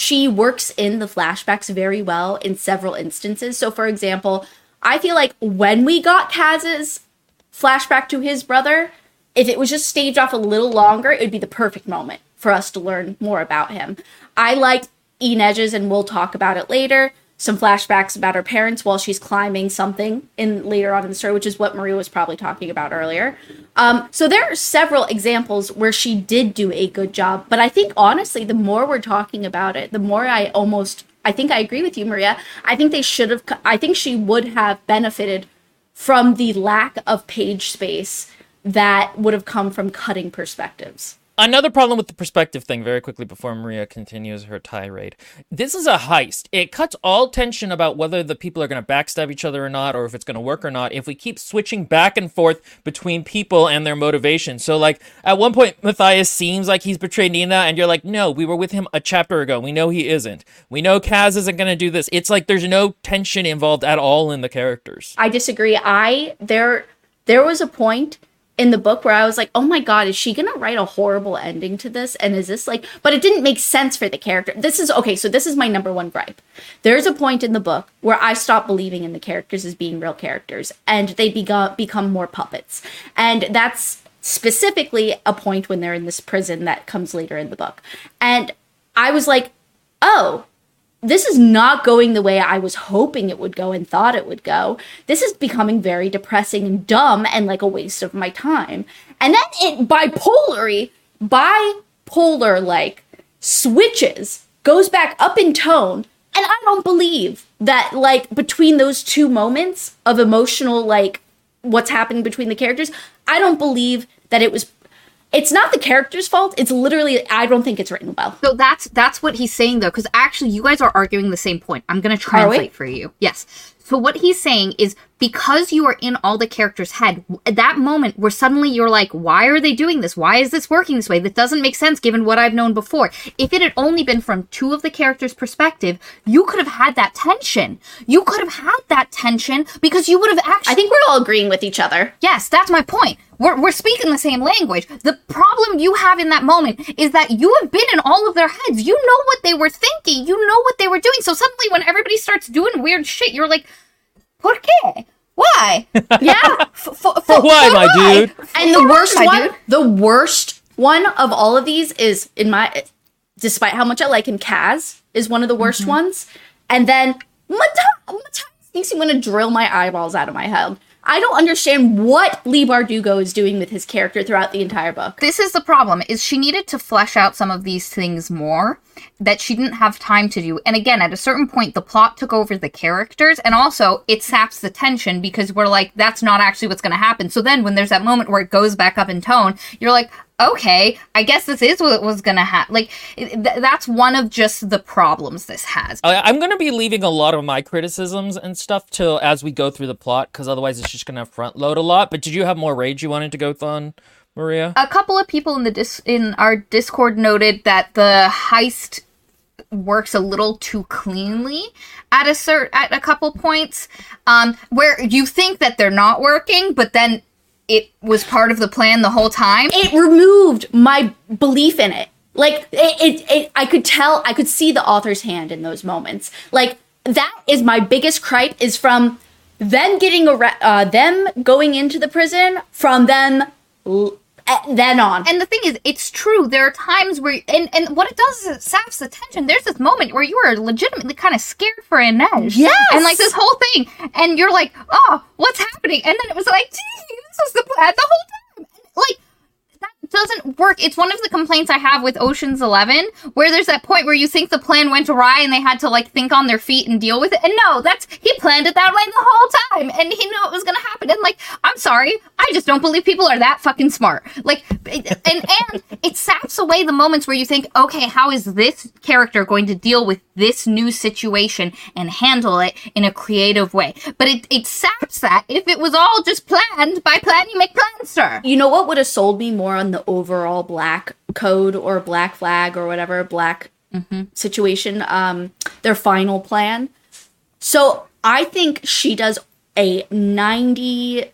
in the flashbacks very well in several instances. So, for example, I feel like when we got Kaz's flashback to his brother, if it was just staged off a little longer, it would be the perfect moment for us to learn more about him. I liked Inej's, and we'll talk about it later, some flashbacks about her parents while she's climbing something later on in the story, which is what Maria was probably talking about earlier. So there are several examples where she did do a good job, but I think honestly, the more we're talking about it, the more I think I agree with you, Maria. I think she would have benefited from the lack of page space that would have come from cutting perspectives. Another problem with the perspective thing, very quickly before Maria continues her tirade. This is a heist. It cuts all tension about whether the people are going to backstab each other or not, or if it's going to work or not, if we keep switching back and forth between people and their motivation. So, like, at one point, Matthias seems like he's betrayed Nina, and you're like, no, we were with him a chapter ago. We know he isn't. We know Kaz isn't going to do this. It's like there's no tension involved at all in the characters. I disagree. There was a point in the book where I was like, oh my God, is she going to write a horrible ending to this? And is this like, but it didn't make sense for the character. This is my number one gripe. There's a point in the book where I stopped believing in the characters as being real characters and they become more puppets. And that's specifically a point when they're in this prison that comes later in the book. And I was like, oh, this is not going the way I was hoping it would go and thought it would go. This is becoming very depressing and dumb and like a waste of my time. And then it bipolar like switches, goes back up in tone. And I don't believe that like between those two moments of emotional, like what's happening between the characters, I don't believe that it's not the character's fault. It's literally, I don't think it's written well. So that's what he's saying, though, because actually you guys are arguing the same point. I'm going to translate for you. Yes. So what he's saying is because you are in all the characters' head, at that moment where suddenly you're like, why are they doing this? Why is this working this way? That doesn't make sense given what I've known before. If it had only been from two of the characters' perspective, you could have had that tension. You could have had that tension because you would have actually... I think we're all agreeing with each other. Yes, that's my point. We're speaking the same language. The problem you have in that moment is that you have been in all of their heads. You know what they were thinking. You know what they were doing. So suddenly when everybody starts doing weird shit, you're like, ¿por qué? Why? Yeah. For why, my dude? And the worst one of all of these is despite how much I like him, Kaz is one of the worst ones. And then Matthias makes me want to drill my eyeballs out of my head. I don't understand what Leigh Bardugo is doing with his character throughout the entire book. This is the problem, is she needed to flesh out some of these things more that she didn't have time to do. And again, at a certain point, the plot took over the characters, and also it saps the tension because we're like, that's not actually what's going to happen. So then when there's that moment where it goes back up in tone, you're like, okay, I guess this is what was going to happen. Like, that's one of just the problems this has. I'm going to be leaving a lot of my criticisms and stuff till as we go through the plot, because otherwise it's just going to front load a lot. But did you have more rage you wanted to go on, Maria? A couple of people in our Discord noted that the heist works a little too cleanly at a couple points, where you think that they're not working, but then it was part of the plan the whole time. It removed my belief in it. Like, I could see the author's hand in those moments. Like, that is my biggest gripe, is from them them going into the prison, from them then on. And the thing is, it's true. There are times where, and what it does is it saps the tension. There's this moment where you are legitimately kind of scared for Inej. Yes! And like this whole thing. And you're like, oh, what's happening? And then it was like, gee, this was the plan the whole time. Like, that doesn't work. It's one of the complaints I have with Ocean's 11, where there's that point where you think the plan went awry and they had to like think on their feet and deal with it. And no, he planned it that way the whole time, and he knew it was gonna happen. And like, I'm sorry, I just don't believe people are that fucking smart. Like, and it saps away the moments where you think, okay, how is this character going to deal with this new situation and handle it in a creative way? But it saps that if it was all just planned. By plan, you make plans, sir. You know what would have sold me more on the overall black code or black flag or whatever black situation, their final plan. So I think she does a 92%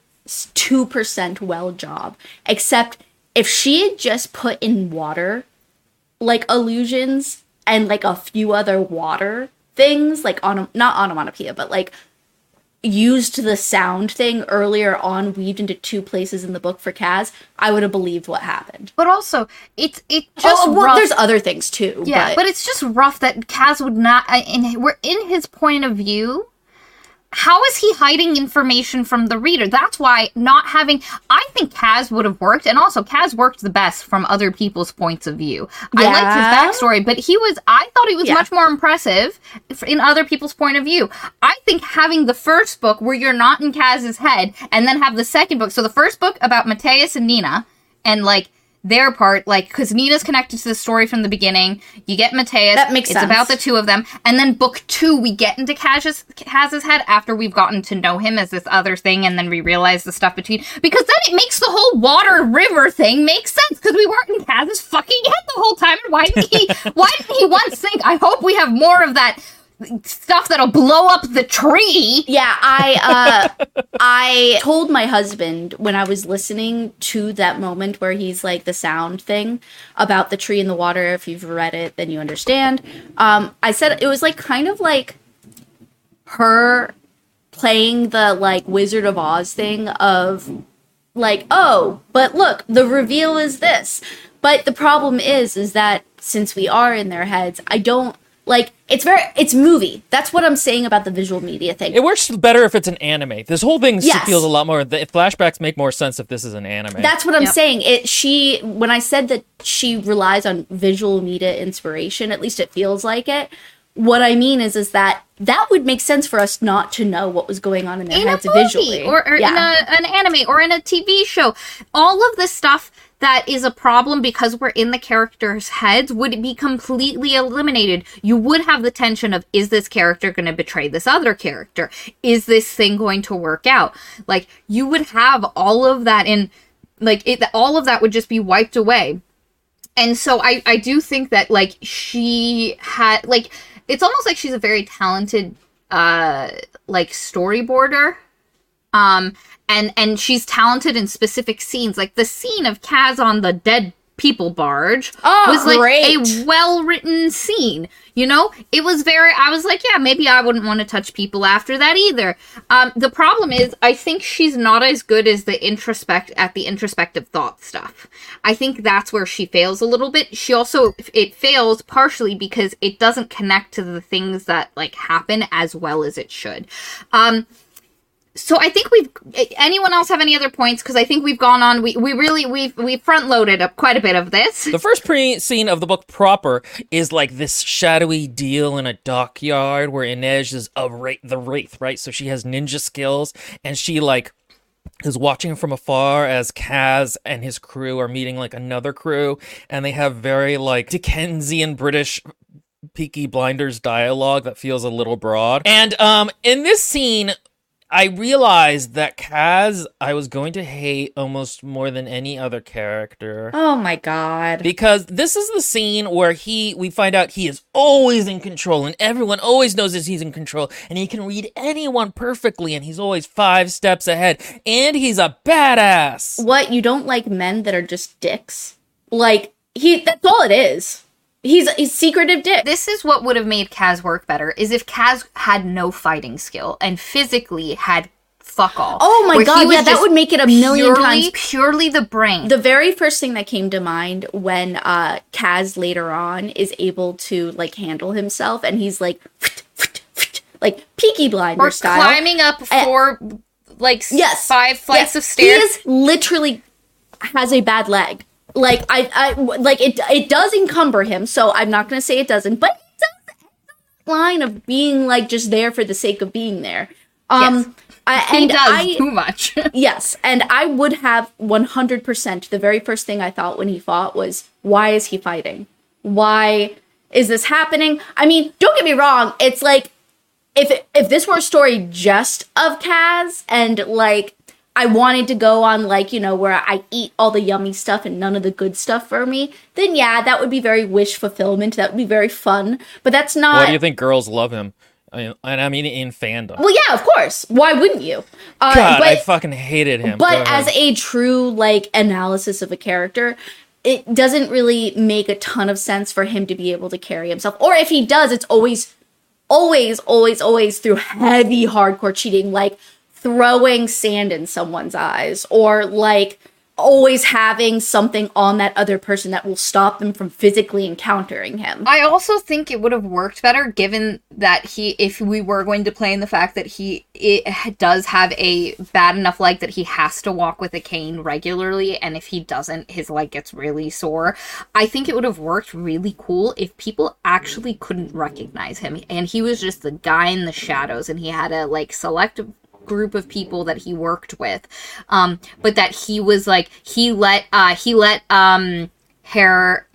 well job, except if she had just put in water like illusions and like a few other water things, like not onomatopoeia, but like used the sound thing earlier on, weaved into two places in the book for Kaz, I would have believed what happened. But also, it just rough. There's other things too. Yeah, but it's just rough that Kaz would not. We're in his point of view. How is he hiding information from the reader? That's why not having... I think Kaz would have worked, and also Kaz worked the best from other people's points of view. Yeah. I liked his backstory, but I thought he was much more impressive in other people's point of view. I think having the first book where you're not in Kaz's head, and then have the second book, so the first book about Matthias and Nina, and like, their part, like, because Nina's connected to the story from the beginning. You get Mateus. That makes sense. It's about the two of them. And then book 2, we get into Kaz's head after we've gotten to know him as this other thing, and then we realize the stuff between. Because then it makes the whole water river thing make sense, because we weren't in Kaz's fucking head the whole time. And why didn't he once think, I hope we have more of that stuff that'll blow up the tree. Yeah, I told my husband when I was listening to that moment where he's like the sound thing about the tree in the water. If you've read it, then you understand. I said it was like kind of like her playing the like Wizard of Oz thing of like, oh, but look, the reveal is this. But the problem is that since we are in their heads, I don't like it's movie. That's what I'm saying about the visual media thing. It works better if it's an anime. This whole thing Yes. feels a lot more. The flashbacks make more sense if this is an anime. That's what I'm saying. When I said that she relies on visual media inspiration, at least it feels like it. What I mean is that would make sense for us not to know what was going on in their heads visually, or in an anime or in a TV show. All of this stuff that is a problem because we're in the characters' heads would be completely eliminated. You would have the tension of, is this character going to betray this other character? Is this thing going to work out? Like, you would have all of that in, like, all of that would just be wiped away. And so I do think that, like, she had, like, it's almost like she's a very talented, like, storyboarder. And she's talented in specific scenes. Like, the scene of Kaz on the dead people barge was, like, great. a well-written scene. You know? It was I was like, yeah, maybe I wouldn't want to touch people after that either. The problem is, I think she's not as good as the introspective thought stuff. I think that's where she fails a little bit. It fails partially because it doesn't connect to the things that, like, happen as well as it should. So I think anyone else have any other points? Because I think we've gone on, we've front loaded up quite a bit of this. The first scene of the book proper is like this shadowy deal in a dockyard where Inej is the Wraith, right? So she has ninja skills, and she like is watching from afar as Kaz and his crew are meeting like another crew, and they have very like Dickensian British Peaky Blinders dialogue that feels a little broad. And in this scene, I realized that Kaz, I was going to hate almost more than any other character. Oh my god. Because this is the scene where we find out he is always in control, and everyone always knows that he's in control, and he can read anyone perfectly, and he's always 5 steps ahead, and he's a badass. What, you don't like men that are just dicks? Like, that's all it is. He's a secretive dick. This is what would have made Kaz work better, is if Kaz had no fighting skill and physically had fuck all. Oh my god, yeah, that would make it a million times. Purely the brain. The very first thing that came to mind when Kaz later on is able to, like, handle himself, and he's like Peaky Blinders style. Or climbing up 5 flights of stairs. He is literally has a bad leg. Like, I like it does encumber him, so I'm not going to say it doesn't, but it does line of being, like, just there for the sake of being there. Yes. He does too much. Yes, and I would have 100%, the very first thing I thought when he fought was, why is he fighting? Why is this happening? I mean, don't get me wrong, it's like, if this were a story just of Kaz, and, like, I wanted to go on, like, you know, where I eat all the yummy stuff and none of the good stuff for me, then yeah, that would be very wish fulfillment. That would be very fun. But that's not... Why do you think girls love him? I mean, in fandom. Well, yeah, of course. Why wouldn't you? God, I fucking hated him. But as a true, like, analysis of a character, it doesn't really make a ton of sense for him to be able to carry himself. Or if he does, it's always through heavy, hardcore cheating, like throwing sand in someone's eyes, or like always having something on that other person that will stop them from physically encountering him. I also think it would have worked better given that if we were going to play in the fact that it does have a bad enough leg that he has to walk with a cane regularly, and if he doesn't, his leg gets really sore. I think it would have worked really cool if people actually couldn't recognize him, and he was just the guy in the shadows, and he had to, like, select group of people that he worked with, but that he was like he let Hair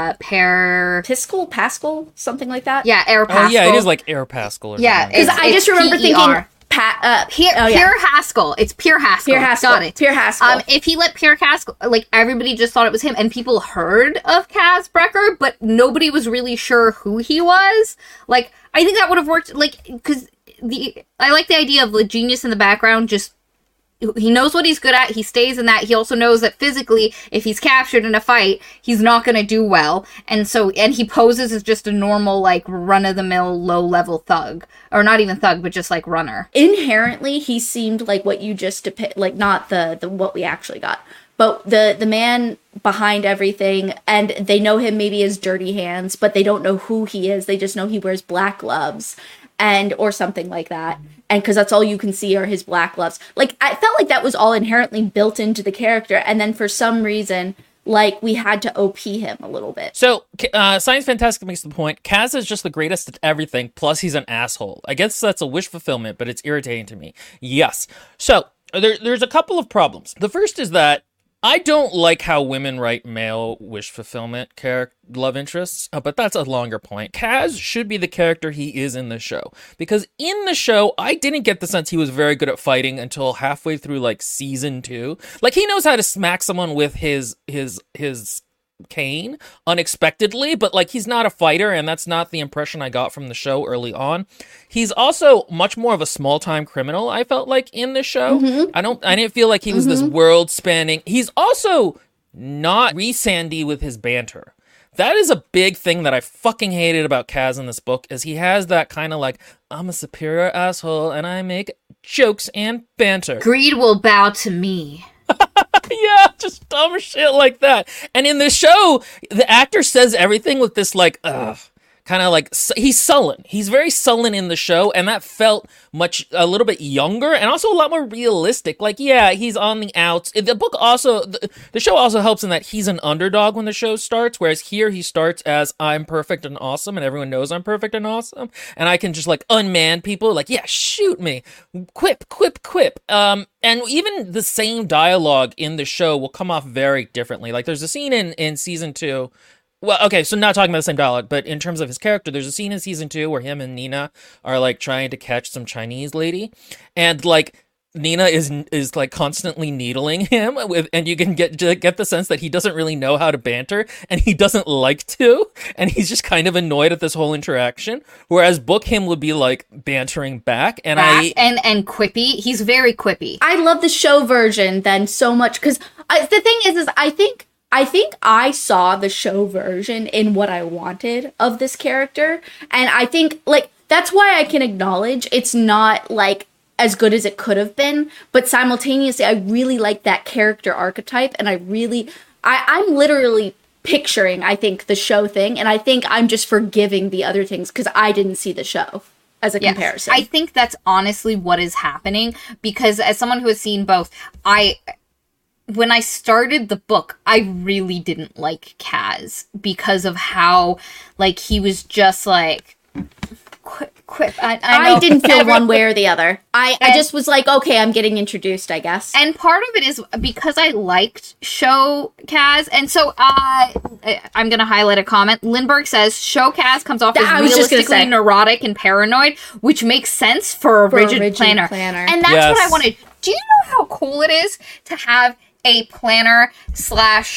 Pascal, something like that. Yeah, Air Pascal. Oh yeah, it is like Air Pascal. Or yeah, something. Because I just remember thinking Pierre Haskell. It's Pierre Haskell. Pierre Haskell. Got it. Pierre Haskell. If he let Pierre Haskell, like, everybody just thought it was him, and people heard of Kaz Brekker, but nobody was really sure who he was. Like, I think that would have worked, like, because I like the idea of the genius in the background. Just, he knows what he's good at. He stays in that. He also knows that physically, if he's captured in a fight, he's not going to do well. And he poses as just a normal, like, run-of-the-mill, low-level thug. Or not even thug, but just, like, runner. Inherently, he seemed like what you just depict, like, not the what we actually got, but the man behind everything, and they know him maybe as Dirty Hands, but they don't know who he is. They just know he wears black gloves. Or something like that. And because that's all you can see are his black gloves. Like, I felt like that was all inherently built into the character. And then for some reason, like, we had to OP him a little bit. So, Science Fantastic makes the point, Kaz is just the greatest at everything, plus he's an asshole. I guess that's a wish fulfillment, but it's irritating to me. Yes. So, there's a couple of problems. The first is that I don't like how women write male wish fulfillment love interests, but that's a longer point. Kaz should be the character he is in the show, because in the show, I didn't get the sense he was very good at fighting until halfway through, like, season 2. Like, he knows how to smack someone with his cane unexpectedly, but, like, he's not a fighter, and that's not the impression I got from the show early on. He's also much more of a small-time criminal, I felt like, in the show. I didn't feel like he was this world-spanning. He's also not Rhys-Sandy with his banter. That is a big thing that I fucking hated about Kaz in this book, is he has that kind of, like, I'm a superior asshole, and I make jokes and banter. Greed will bow to me. Yeah, just dumb shit like that. And in the show, the actor says everything with this, like, kind of like, he's sullen. He's very sullen in the show, and that felt a little bit younger, and also a lot more realistic. Like, yeah, he's on the outs. The book also, the show also helps in that he's an underdog when the show starts, whereas here he starts as, I'm perfect and awesome, and everyone knows I'm perfect and awesome, and I can just, like, unman people, like, yeah, shoot me, quip, quip, quip. And even the same dialogue in the show will come off very differently. Like, there's a scene in season 2. Well, okay, so not talking about the same dialogue, but in terms of his character, there's a scene in season 2 where him and Nina are, like, trying to catch some Chinese lady, and, like, Nina is like constantly needling him and you can get the sense that he doesn't really know how to banter, and he doesn't like to, and he's just kind of annoyed at this whole interaction. Whereas Book him would be like bantering back, and and quippy. He's very quippy. I love the show version then so much, because the thing is I think I saw the show version in what I wanted of this character, and I think, like, that's why I can acknowledge it's not, like, as good as it could have been, but simultaneously I really like that character archetype, and I'm literally picturing, I think, the show thing, and I think I'm just forgiving the other things because I didn't see the show as a comparison. I think that's honestly what is happening, because as someone who has seen both, when I started the book, I really didn't like Kaz because of how, like, he was just like, quip. I didn't feel one way or the other. I just was like, okay, I'm getting introduced, I guess. And part of it is because I liked show Kaz, and so I'm going to highlight a comment. Lindbergh says, show Kaz comes off as realistically neurotic and paranoid, which makes sense for a rigid planner. And that's what I wanted. Do you know how cool it is to have a planner slash,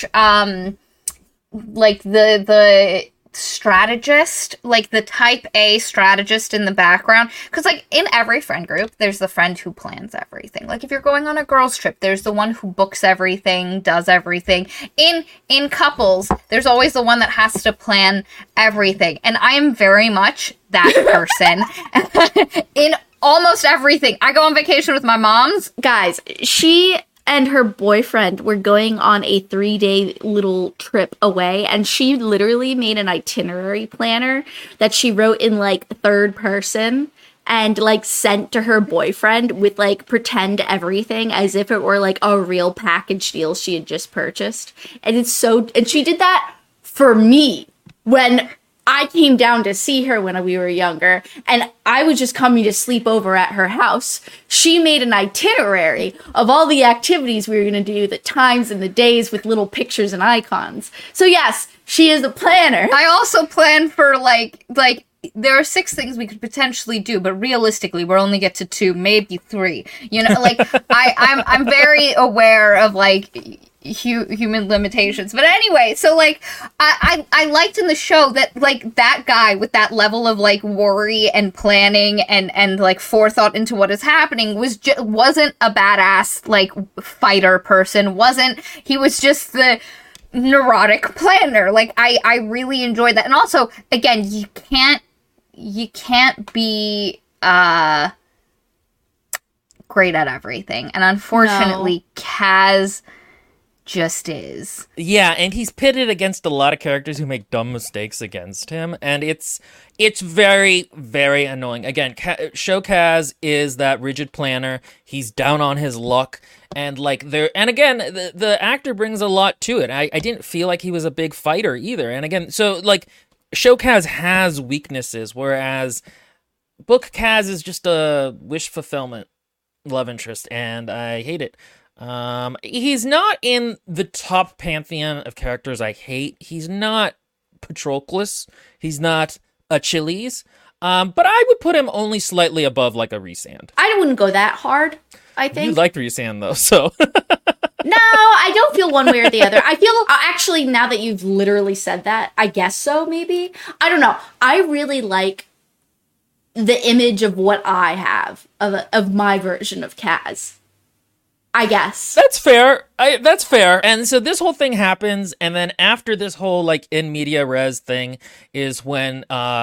like, the strategist, like the type A strategist in the background? Because, like, in every friend group there's the friend who plans everything. Like, if you're going on a girls trip, there's the one who books everything, does everything. In couples, there's always the one that has to plan everything, and I am very much that person. In almost everything. I go on vacation with my moms. Guys, she and her boyfriend were going on a 3-day little trip away, and she literally made an itinerary planner that she wrote in, like, third person and, like, sent to her boyfriend with, like, pretend everything as if it were, like, a real package deal she had just purchased. And and she did that for me when I came down to see her when we were younger, and I was just coming to sleep over at her house. She made an itinerary of all the activities we were going to do, the times and the days with little pictures and icons. So yes, she is a planner. I also plan for like there are 6 things we could potentially do, but realistically, we'll only get to 2, maybe 3. You know, like I'm very aware of like human limitations. But anyway, so like I liked in the show that like that guy with that level of like worry and planning and like forethought into what is happening wasn't a badass like fighter person. He was just the neurotic planner. Like I really enjoyed that. And also, again, you can't be great at everything. And unfortunately, Kaz just is. Yeah, and he's pitted against a lot of characters who make dumb mistakes against him, and it's very, very annoying. Again, Show Kaz is that rigid planner. He's down on his luck, and like and again, the actor brings a lot to it. I didn't feel like he was a big fighter either. And again, so like Show Kaz has weaknesses, whereas Book Kaz is just a wish fulfillment love interest, and I hate it. He's not in the top pantheon of characters I hate. He's not Patroclus. He's not Achilles. But I would put him only slightly above like a Rhysand. I wouldn't go that hard, I think. You liked Rhysand though, so. No, I don't feel one way or the other. I feel, actually, now that you've literally said that, I guess so, maybe. I don't know. I really like the image of what I have of my version of Kaz. I guess. That's fair. That's fair. And so this whole thing happens, and then after this whole, like, in media res thing is when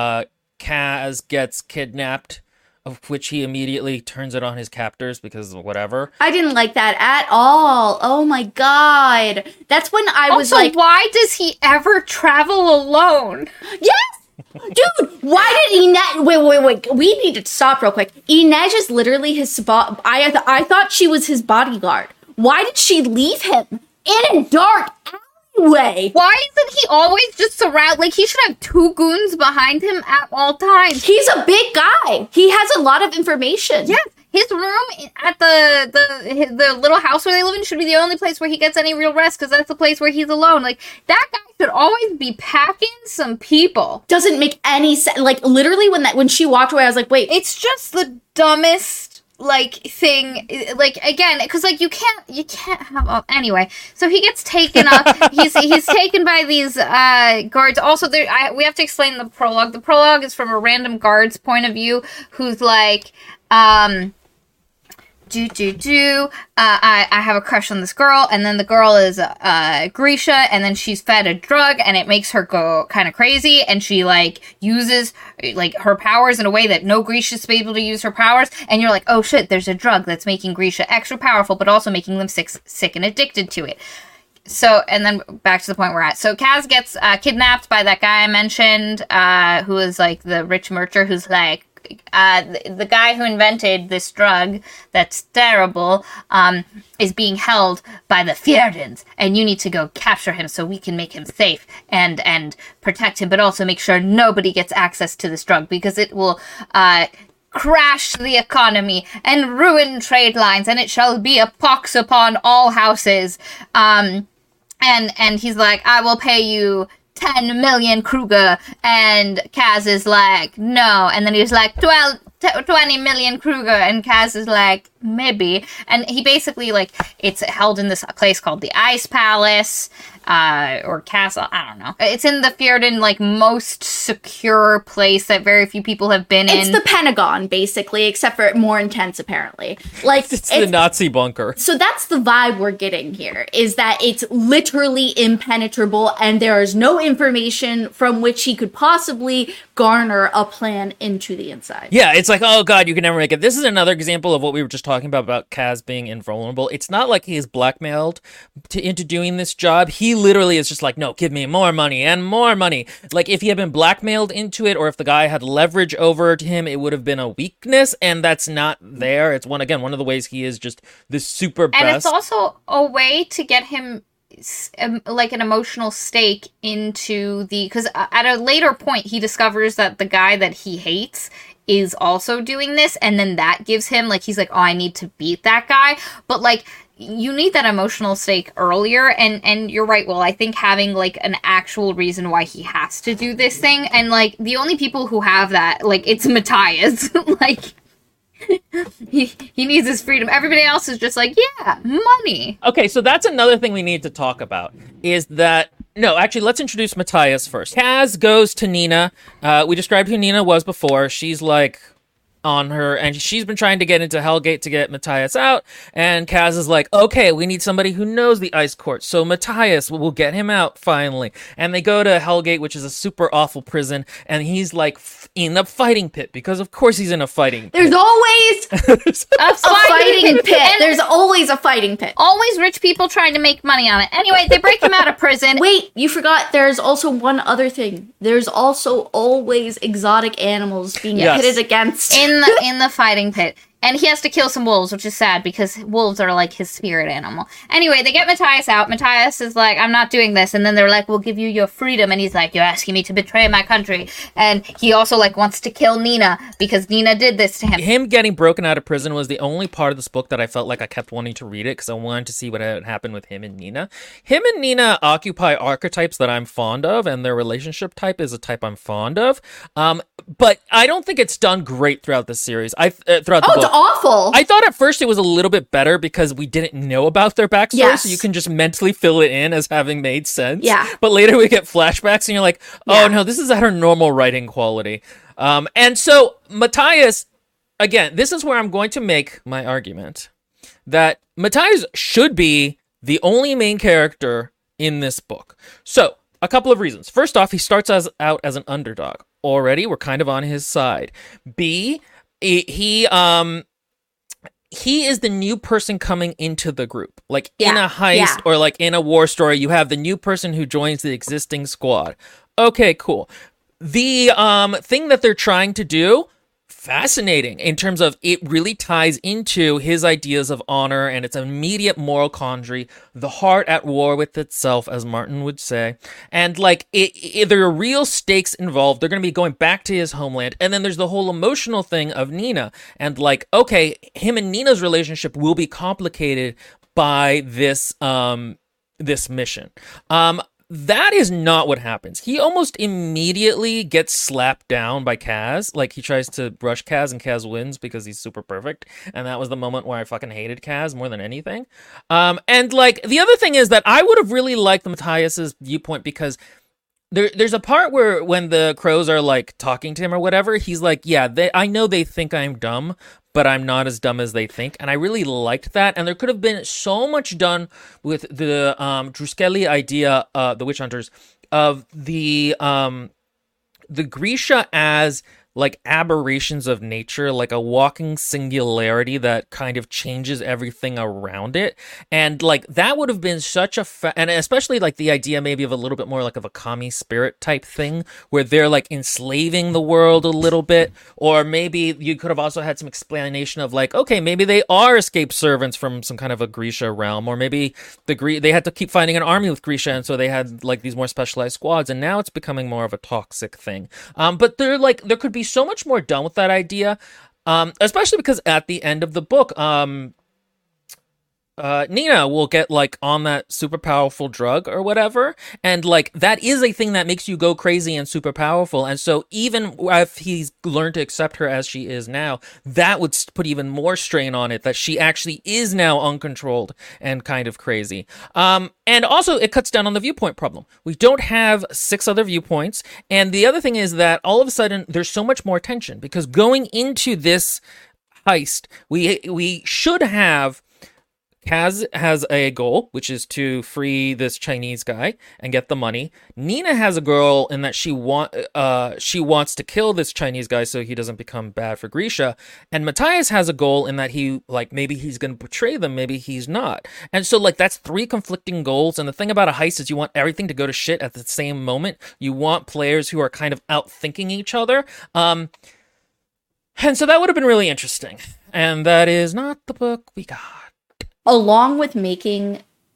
Kaz gets kidnapped, of which he immediately turns it on his captors because of whatever. I didn't like that at all. Oh my god. That's when I was like... why does he ever travel alone? Yes! Dude, why did Inej... Wait. We need to stop real quick. Inej is literally his... I thought she was his bodyguard. Why did she leave him in a dark alleyway? Why isn't he always just surrounded? Like, he should have 2 goons behind him at all times. He's a big guy. He has a lot of information. Yes. His room at the little house where they live in should be the only place where he gets any real rest, because that's the place where he's alone. Like, that guy should always be packing some people. Doesn't make any sense. Like, literally, when she walked away, I was like, wait. It's just the dumbest, like, thing. Like, again, because, like, you can't have... Anyway, so he gets taken up. He's taken by these guards. Also, we have to explain the prologue. The prologue is from a random guard's point of view, who's like... I have a crush on this girl, and then the girl is Grisha, and then she's fed a drug, and it makes her go kind of crazy, and she like uses like her powers in a way that no Grisha's able to use her powers, and you're like, oh shit, there's a drug that's making Grisha extra powerful, but also making them sick and addicted to it. So, and then back to the point we're at. So Kaz gets kidnapped by that guy I mentioned, who is like the rich merchant who's like, the guy who invented this drug that's terrible is being held by the Fjerdans, and you need to go capture him so we can make him safe and protect him, but also make sure nobody gets access to this drug, because it will crash the economy and ruin trade lines, and it shall be a pox upon all houses. And he's like, I will pay you 10 million Kruger, and Kaz is like, no, and then he's like, 20 million Kruger, and Kaz is like, maybe, and he basically, like, it's held in this place called the Ice Palace, or castle, I don't know. It's in the Fjerdan, like, most secure place that very few people have been in. It's the Pentagon, basically, except for more intense, apparently. Like, it's the Nazi bunker. So that's the vibe we're getting here, is that it's literally impenetrable, and there is no information from which he could possibly garner a plan into the inside. Yeah, it's like, oh god, you can never make it. This is another example of what we were just talking about Kaz being invulnerable. It's not like he is blackmailed into doing this job. He literally is just like, no, give me more money and more money. Like, if he had been blackmailed into it, or if the guy had leverage over to him, it would have been a weakness, and that's not there. It's one of the ways he is just the super best. And it's also a way to get him like an emotional stake into because at a later point he discovers that the guy that he hates is also doing this, and then that gives him like, he's like, oh, I need to beat that guy. But like, you need that emotional stake earlier, and you're right, Will. I think having like an actual reason why he has to do this thing, and like the only people who have that, like, it's Matthias. Like, he needs his freedom. Everybody else is just like, yeah, money. Okay, so that's another thing we need to talk about, is that, no, actually, let's introduce Matthias first. Kaz goes to Nina. We described who Nina was before. She's like on her, and she's been trying to get into Hellgate to get Matthias out, and Kaz is like, okay, we need somebody who knows the ice court, so Matthias will get him out finally. And they go to Hellgate, which is a super awful prison, and he's like in a fighting pit, because of course he's in a fighting pit. There's always a fighting pit. There's always a fighting pit. Always rich people trying to make money on it. Anyway, they break him out of prison. Wait, you forgot there's also one other thing. There's also always exotic animals being pitted against in the fighting pit. And he has to kill some wolves, which is sad because wolves are like his spirit animal. Anyway, they get Matthias out. Matthias is like, I'm not doing this. And then they're like, we'll give you your freedom. And he's like, you're asking me to betray my country. And he also like wants to kill Nina because Nina did this to him. Him getting broken out of prison was the only part of this book that I felt like I kept wanting to read it, because I wanted to see what had happened with him and Nina. Him and Nina occupy archetypes that I'm fond of, and their relationship type is a type I'm fond of. But I don't think it's done great throughout the series. Throughout the book. It's awful. I thought at first it was a little bit better because we didn't know about their backstory, so you can just mentally fill it in as having made sense. Yeah. But later we get flashbacks and you're like, oh no, this is at her normal writing quality. And so Matthias, again, this is where I'm going to make my argument that Matthias should be the only main character in this book. So, a couple of reasons. First off, he starts out as an underdog. Already, we're kind of on his side. B, he is the new person coming into the group. Like in a heist or like in a war story, you have the new person who joins the existing squad. Okay, cool. The thing that they're trying to do, fascinating in terms of it really ties into his ideas of honor and its immediate moral quandary, the heart at war with itself, as Martin would say. And like there are real stakes involved. They're going to be going back to his homeland. And then there's the whole emotional thing of Nina. And like, okay, him and Nina's relationship will be complicated by this this mission. That is not what happens. He almost immediately gets slapped down by Kaz. Like, he tries to brush Kaz, and Kaz wins because he's super perfect. And that was the moment where I fucking hated Kaz more than anything. And, like, the other thing is that I would have really liked the Matthias's viewpoint, because there's a part where when the crows are, like, talking to him or whatever, he's like, yeah, I know they think I'm dumb, but I'm not as dumb as they think. And I really liked that. And there could have been so much done with the Druskeli idea, the witch hunters, of the Grisha as like aberrations of nature, like a walking singularity that kind of changes everything around it. And like that would have been such a and especially like the idea maybe of a little bit more like of a kami spirit type thing where they're like enslaving the world a little bit. Or maybe you could have also had some explanation of like, okay, maybe they are escaped servants from some kind of a Grisha realm, or maybe they had to keep finding an army with Grisha, and so they had like these more specialized squads, and now it's becoming more of a toxic thing. But there could be so much more done with that idea, especially because at the end of the book, Nina will get like on that super powerful drug or whatever, and like that is a thing that makes you go crazy and super powerful. And so even if he's learned to accept her as she is now, that would put even more strain on it, that she actually is now uncontrolled and kind of crazy. And also it cuts down on the viewpoint problem. We don't have 6 other viewpoints, and the other thing is that all of a sudden there's so much more tension, because going into this heist, we should have Kaz has a goal, which is to free this Chinese guy and get the money. Nina has a goal in that she wants to kill this Chinese guy so he doesn't become bad for Grisha. And Matthias has a goal in that he, like, maybe he's going to betray them, maybe he's not. And so, like, that's 3 conflicting goals. And the thing about a heist is you want everything to go to shit at the same moment. You want players who are kind of out-thinking each other. And so that would have been really interesting. And that is not the book we got. Along with making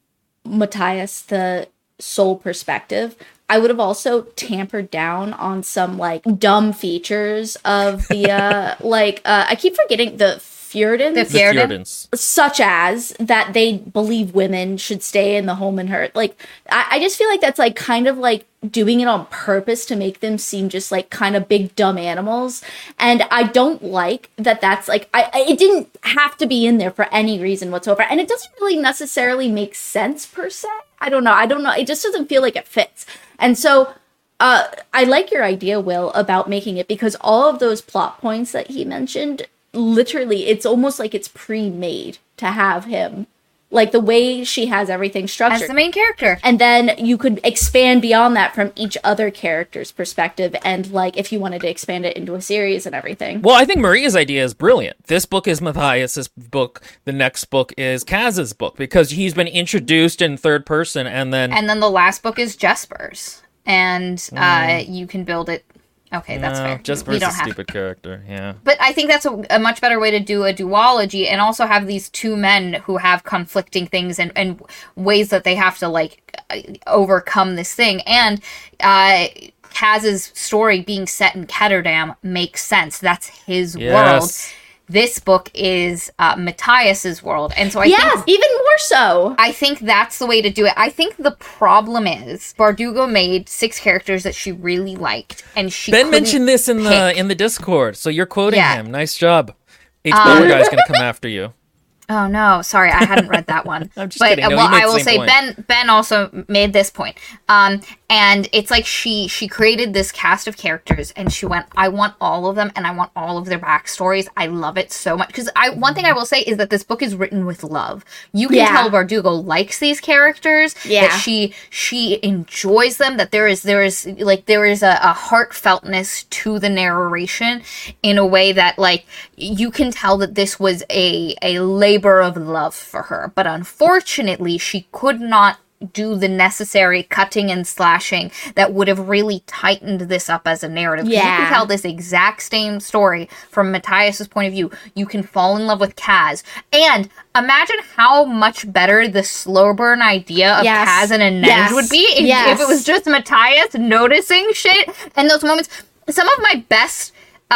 Matthias the sole perspective, I would have also tampered down on some like dumb features of the I keep forgetting the Fjordans. The The Fjordan? Fjordans. Such as that they believe women should stay in the home and hurt. Like, I just feel like that's like kind of like doing it on purpose to make them seem just like kind of big dumb animals. And I don't like that that's like, it didn't have to be in there for any reason whatsoever. And it doesn't really necessarily make sense per se. I don't know. It just doesn't feel like it fits. And so I like your idea, Will, about making it, because all of those plot points that he mentioned, literally, it's almost like it's pre-made to have him. Like the way she has everything structured. As the main character. And then you could expand beyond that from each other character's perspective. And like if you wanted to expand it into a series and everything. Well, I think Maria's idea is brilliant. This book is Matthias's book. The next book is Kaz's book, because he's been introduced in third person, and then the last book is Jesper's. And you can build it. Okay, that's fair. Jesper's a stupid character, yeah. But I think that's a much better way to do a duology, and also have these two men who have conflicting things and ways that they have to, like, overcome this thing. And Kaz's story being set in Ketterdam makes sense. That's his world. This book is Matthias's world. And so I think... even more so. I think that's the way to do it. I think the problem is Bardugo made 6 characters that she really liked, and she Ben mentioned this in the Discord, so you're quoting him. Nice job. HBO guy's gonna come after you. Oh no, sorry, I hadn't read that one. I'm just kidding. No, I will say Ben also made this point. And it's like she created this cast of characters, and she went, I want all of them, and I want all of their backstories. I love it so much, because one thing I will say is that this book is written with love. You can tell Bardugo likes these characters, that she enjoys them, that there is a heartfeltness to the narration in a way that, like, you can tell that this was a labor of love for her. But unfortunately, she could not do the necessary cutting and slashing that would have really tightened this up as a narrative. You can tell this exact same story from Matthias's point of view. You can fall in love with Kaz. And imagine how much better the slow burn idea of Kaz and Inej would be if it was just Matthias noticing shit and those moments. Some of my best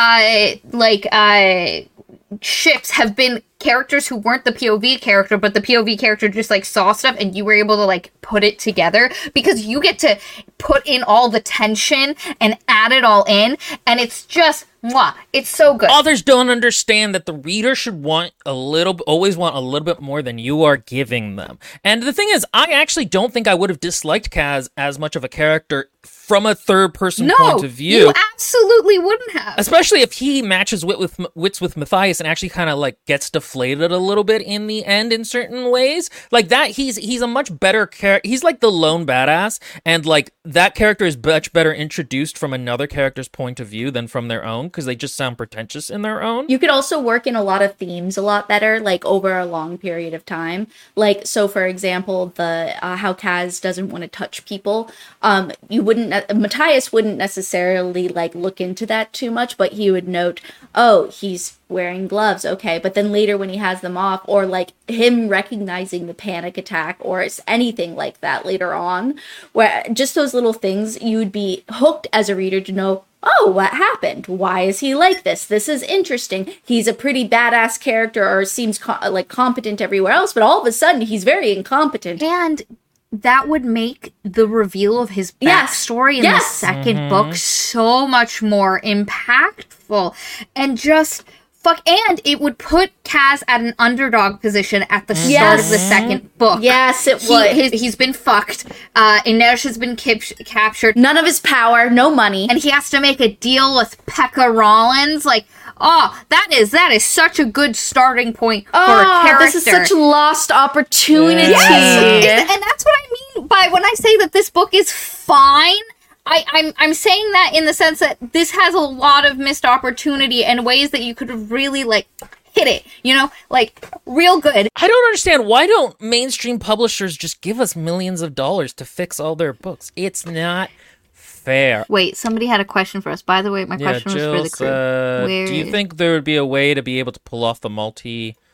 ships have been characters who weren't the POV character, but the POV character just, like, saw stuff and you were able to, like, put it together, because you get to put in all the tension and add it all in, and it's just it's so good. Authors don't understand that the reader should always want a little bit more than you are giving them. And the thing is, I actually don't think I would have disliked Kaz as much of a character from a third-person point of view. You absolutely wouldn't have. Especially if he matches wits with Matthias and actually kind of, like, gets deflated a little bit in the end in certain ways. Like that, he's a much better character. He's like the lone badass, and, like, that character is much better introduced from another character's point of view than from their own, because they just sound pretentious in their own. You could also work in a lot of themes a lot better, like, over a long period of time. Like, so for example, the how Kaz doesn't want to touch people. Matthias wouldn't necessarily, like, look into that too much, but he would note, oh, he's wearing gloves, okay, but then later when he has them off, or, like, him recognizing the panic attack, or anything like that later on, where just those little things, you would be hooked as a reader to know, oh, what happened? Why is he like this? This is interesting. He's a pretty badass character, or seems competent everywhere else, but all of a sudden he's very incompetent. And that would make the reveal of his backstory in the second book so much more impactful. And just and it would put Kaz at an underdog position at the start of the second book. Yes, it would. He's been fucked. Inej has been captured. None of his power, no money. And he has to make a deal with Pekka Rollins. Like, that is such a good starting point for a character. This is such lost opportunity. Yes. And that's what I mean by when I say that this book is fine. I'm saying that in the sense that this has a lot of missed opportunity and ways that you could have really, like, hit it, like, real good. I don't understand. Why don't mainstream publishers just give us millions of dollars to fix all their books? It's not fair. Wait, somebody had a question for us. By the way, my question was for the crew. Do you think there would be a way to be able to pull off the multi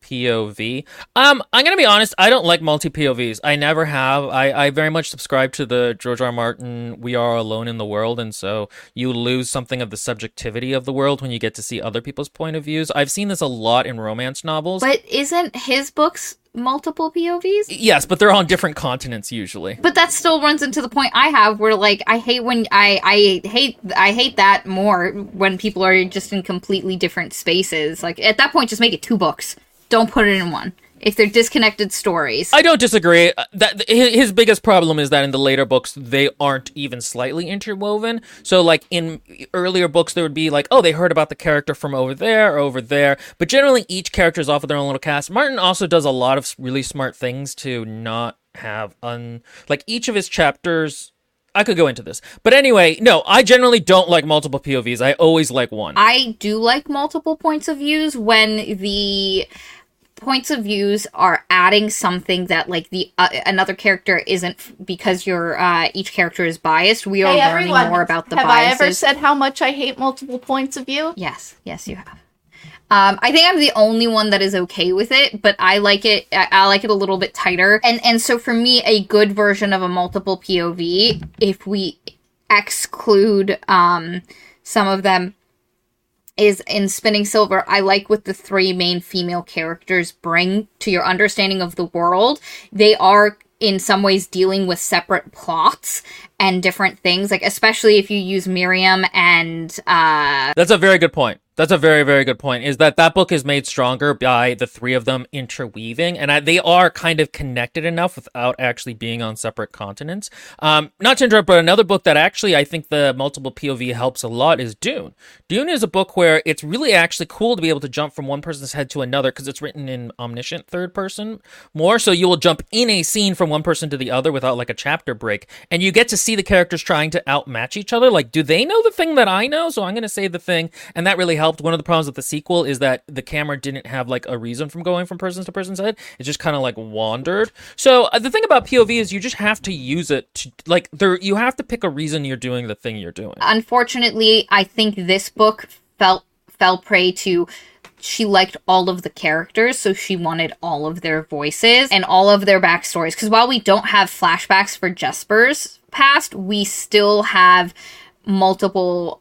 POV. I'm gonna be honest, I don't like multi-POVs. I never have. I very much subscribe to the George R. R. Martin, we are alone in the world, and so you lose something of the subjectivity of the world when you get to see other people's point of views. I've seen this a lot in romance novels. But isn't his books multiple POVs? Yes, but they're on different continents usually. But that still runs into the point I have where, like, I hate when I hate that more when people are just in completely different spaces. Like, at that point, just make it 2 books. Don't put it in one. If they're disconnected stories. I don't disagree. That his biggest problem is that in the later books, they aren't even slightly interwoven. So, like, in earlier books, there would be like, oh, they heard about the character from over there or over there. But generally, each character is off with their own little cast. Martin also does a lot of really smart things to not have like, each of his chapters... I could go into this. But anyway, no, I generally don't like multiple POVs. I always like one. I do like multiple points of views when the points of views are adding something that, like, the another character isn't, because you're each character is biased. We are learning more about the biases. Have I ever said how much I hate multiple points of view? Yes, you have. I think I'm the only one that is okay with it, but I like it. I like it a little bit tighter. And so for me, a good version of a multiple POV, if we exclude some of them, is in Spinning Silver. I like what the 3 main female characters bring to your understanding of the world. They are in some ways dealing with separate plots and different things, like, especially if you use Miriam and That's a very good point. That's a very, very good point, is that book is made stronger by the 3 of them interweaving, and they are kind of connected enough without actually being on separate continents. Not to interrupt, but another book that actually I think the multiple POV helps a lot is Dune. Dune is a book where it's really actually cool to be able to jump from one person's head to another, because it's written in omniscient third person more, so you will jump in a scene from one person to the other without, like, a chapter break, and you get to see the characters trying to outmatch each other. Like, do they know the thing that I know? So I'm going to say the thing, and that really helps. One of the problems with the sequel is that the camera didn't have, like, a reason from going from person to person's head. It just kind of, like, wandered. So the thing about POV is you just have to use it to, like, you have to pick a reason you're doing the thing you're doing. Unfortunately, I think this book fell prey to, she liked all of the characters, so she wanted all of their voices and all of their backstories. Because while we don't have flashbacks for Jesper's past, we still have multiple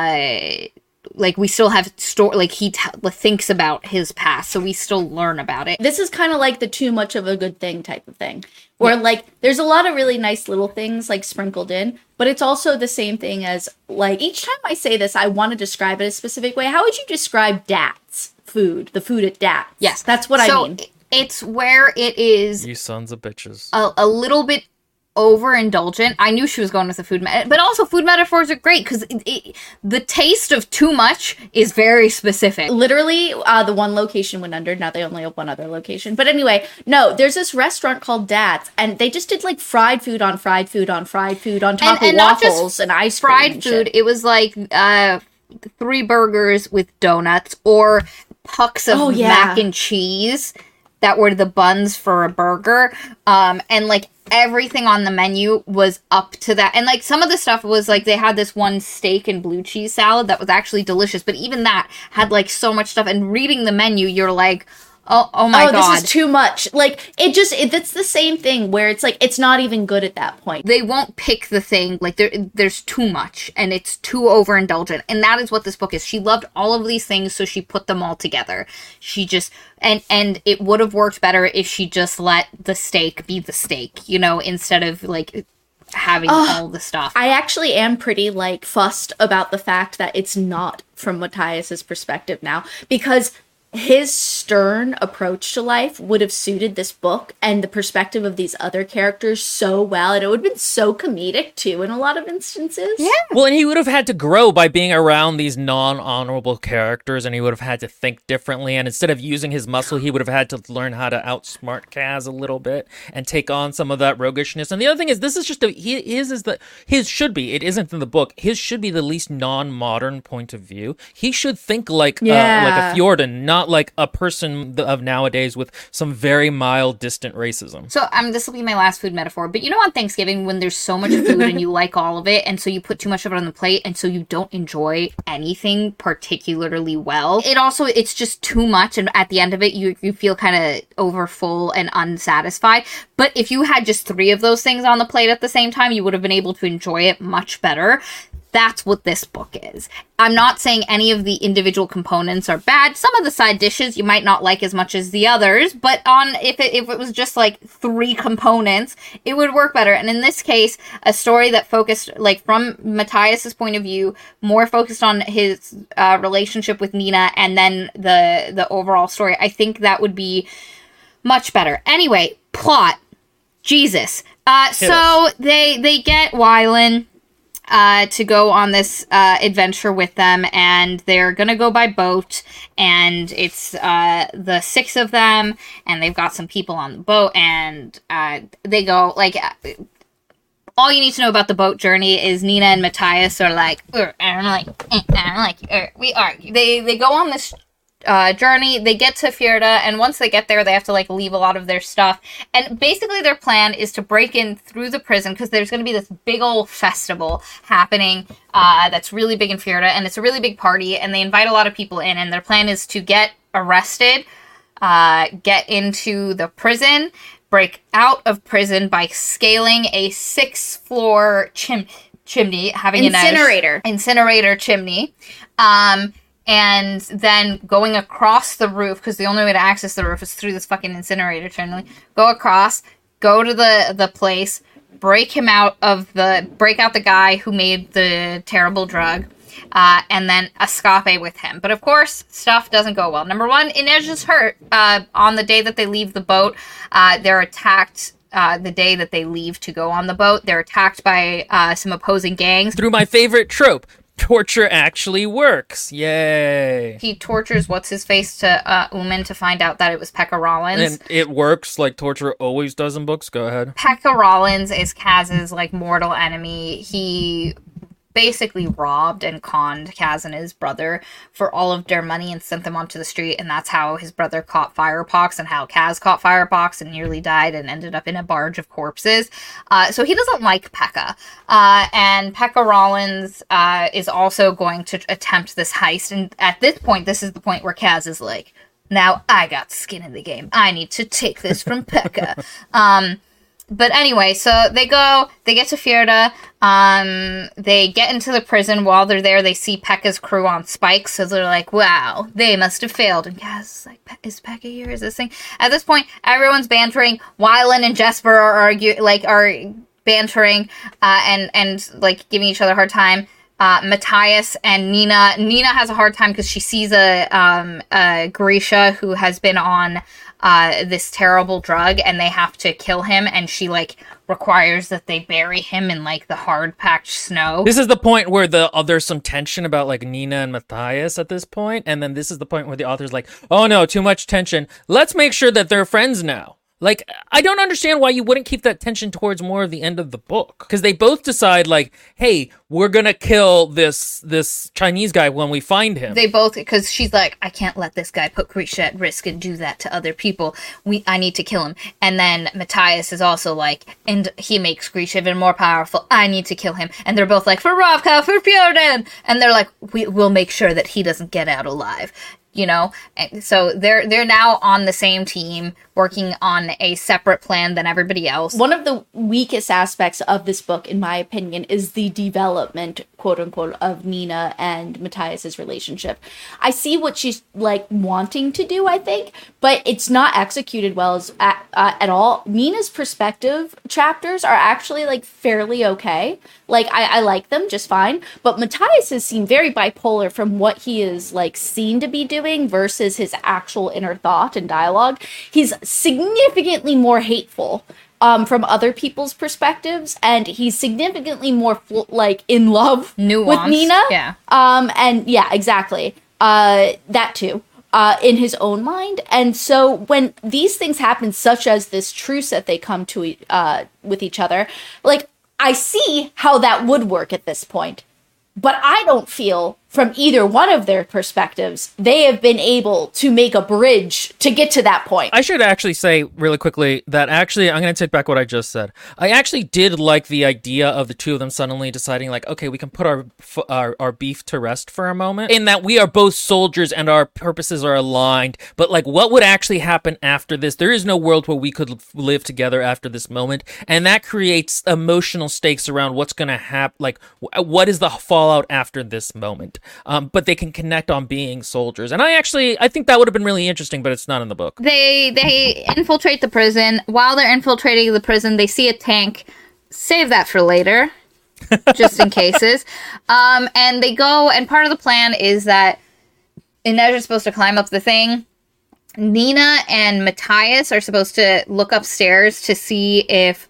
like, we still have like, he thinks about his past, so we still learn about it. This is kind of like the too much of a good thing type of thing, where, like, there's a lot of really nice little things, like, sprinkled in, but it's also the same thing as, like, each time I say this, I want to describe it a specific way. How would you describe Dat's food, the food at Dat? Yes. That's what I mean. It's where it is... You sons of bitches. A little bit overindulgent. I knew she was going with the food but also food metaphors are great, because the taste of too much is very specific. Literally, the one location went under. Now they only have one other location. But anyway, no, there's this restaurant called Dad's, and they just did, like, fried food on fried food on fried food on top of waffles and ice cream. Fried food. It was like 3 burgers with donuts, or pucks of mac and cheese that were the buns for a burger. And, like, everything on the menu was up to that. And, like, some of the stuff was, like, they had this one steak and blue cheese salad that was actually delicious, but even that had, like, so much stuff. And reading the menu, you're like, oh my God. This is too much. Like, it's the same thing where it's like, it's not even good at that point. They won't pick the thing. Like, there's too much, and it's too overindulgent. And that is what this book is. She loved all of these things, so she put them all together. She just, and it would have worked better if she just let the steak be the steak, you know, instead of, like, having all the stuff. I actually am pretty, like, fussed about the fact that it's not from Matthias's perspective now, because his stern approach to life would have suited this book and the perspective of these other characters so well, and it would have been so comedic too in a lot of instances. Yeah. Well, and he would have had to grow by being around these non-honorable characters, and he would have had to think differently, and instead of using his muscle, he would have had to learn how to outsmart Kaz a little bit and take on some of that roguishness. And the other thing is, this is just his should be, it isn't in the book, his should be the least non-modern point of view. He should think like a Fjord and not not like a person of nowadays with some very mild, distant racism. So this will be my last food metaphor, but you know, on Thanksgiving when there's so much food and you like all of it, and so you put too much of it on the plate, and so you don't enjoy anything particularly well. It's just too much, and at the end of it, you feel kind of over full and unsatisfied. But if you had just 3 of those things on the plate at the same time, you would have been able to enjoy it much better. That's what this book is. I'm not saying any of the individual components are bad. Some of the side dishes you might not like as much as the others, but if it was just like 3 components, it would work better. And in this case, a story that focused, like from Matthias's point of view, more focused on his relationship with Nina and then the overall story, I think that would be much better. Anyway, plot. Jesus. So they get Wylan to go on this adventure with them, and they're gonna go by boat, and it's the 6 of them, and they've got some people on the boat, and they go, like, all you need to know about the boat journey is Nina and Matthias are like, we are. They go on this journey, they get to Fjerda, and once they get there, they have to, like, leave a lot of their stuff, and basically their plan is to break in through the prison, because there's going to be this big old festival happening that's really big in Fjerda, and it's a really big party, and they invite a lot of people in, and their plan is to get arrested, get into the prison, break out of prison by scaling a 6-floor chimney, having incinerator chimney, and then going across the roof, because the only way to access the roof is through this fucking incinerator chimney. Go across, go to the place, break out the guy who made the terrible drug, and then escape with him. But of course, stuff doesn't go well. Number 1, Inej is hurt. On the day that they leave the boat, they're attacked. The day that they leave to go on the boat, they're attacked by some opposing gangs. Through my favorite trope. Torture actually works. Yay. He tortures what's-his-face to Uman to find out that it was Pekka Rollins. And it works like torture always does in books. Go ahead. Pekka Rollins is Kaz's, like, mortal enemy. He basically robbed and conned Kaz and his brother for all of their money and sent them onto the street, and that's how his brother caught firepox and how Kaz caught firepox and nearly died and ended up in a barge of corpses. So he doesn't like Pekka. And Pekka Rollins is also going to attempt this heist, and at this point, this is the point where Kaz is like, now I got skin in the game. I need to take this from Pekka. But anyway, so they get to Fjerda, they get into the prison. While they're there, they see Pekka's crew on spikes, so they're like, wow, they must have failed. And Kaz is like, is Pekka here? Is this thing? At this point, everyone's bantering. Wylan and Jesper are bantering, and like, giving each other a hard time. Matthias and Nina has a hard time because she sees a Grisha who has been on this terrible drug, and they have to kill him, and she, like, requires that they bury him in, like, the hard-packed snow. This is the point where there's some tension about, like, Nina and Matthias at this point, and then this is the point where the author's like, oh no, too much tension. Let's make sure that they're friends now. Like, I don't understand why you wouldn't keep that tension towards more of the end of the book. Because they both decide, like, hey, we're gonna kill this Chinese guy when we find him. They both, because she's like, I can't let this guy put Grisha at risk and do that to other people. I need to kill him. And then Matthias is also like, and he makes Grisha even more powerful. I need to kill him. And they're both like, for Ravka, for Fjorden! And they're like, we'll make sure that he doesn't get out alive. You know, and so they're now on the same team, working on a separate plan than everybody else. One of the weakest aspects of this book, in my opinion, is the development, quote unquote, of Nina and Matthias's relationship. I see what she's, like, wanting to do, I think, but it's not executed well at all. Nina's perspective chapters are actually, like, fairly okay. Like, I like them just fine, but Matthias's seem very bipolar from what he is, like, seen to be doing versus his actual inner thought and dialogue. He's significantly more hateful from other people's perspectives, and he's significantly more like in love nuanced with Nina. Yeah. And yeah, exactly. That too. In his own mind. And so when these things happen, such as this truce that they come to with each other, like, I see how that would work at this point. But I don't feel from either one of their perspectives, they have been able to make a bridge to get to that point. I should actually say really quickly that actually I'm going to take back what I just said. I actually did like the idea of the two of them suddenly deciding like, okay, we can put our beef to rest for a moment, in that we are both soldiers and our purposes are aligned. But like, what would actually happen after this? There is no world where we could live together after this moment. And that creates emotional stakes around what's going to happen. Like, what is the fallout after this moment? But they can connect on being soldiers. And I think that would have been really interesting, but it's not in the book. They infiltrate the prison. While they're infiltrating the prison, they see a tank. Save that for later, just in cases. And they go, and part of the plan is that Inej is supposed to climb up the thing. Nina and Matthias are supposed to look upstairs to see if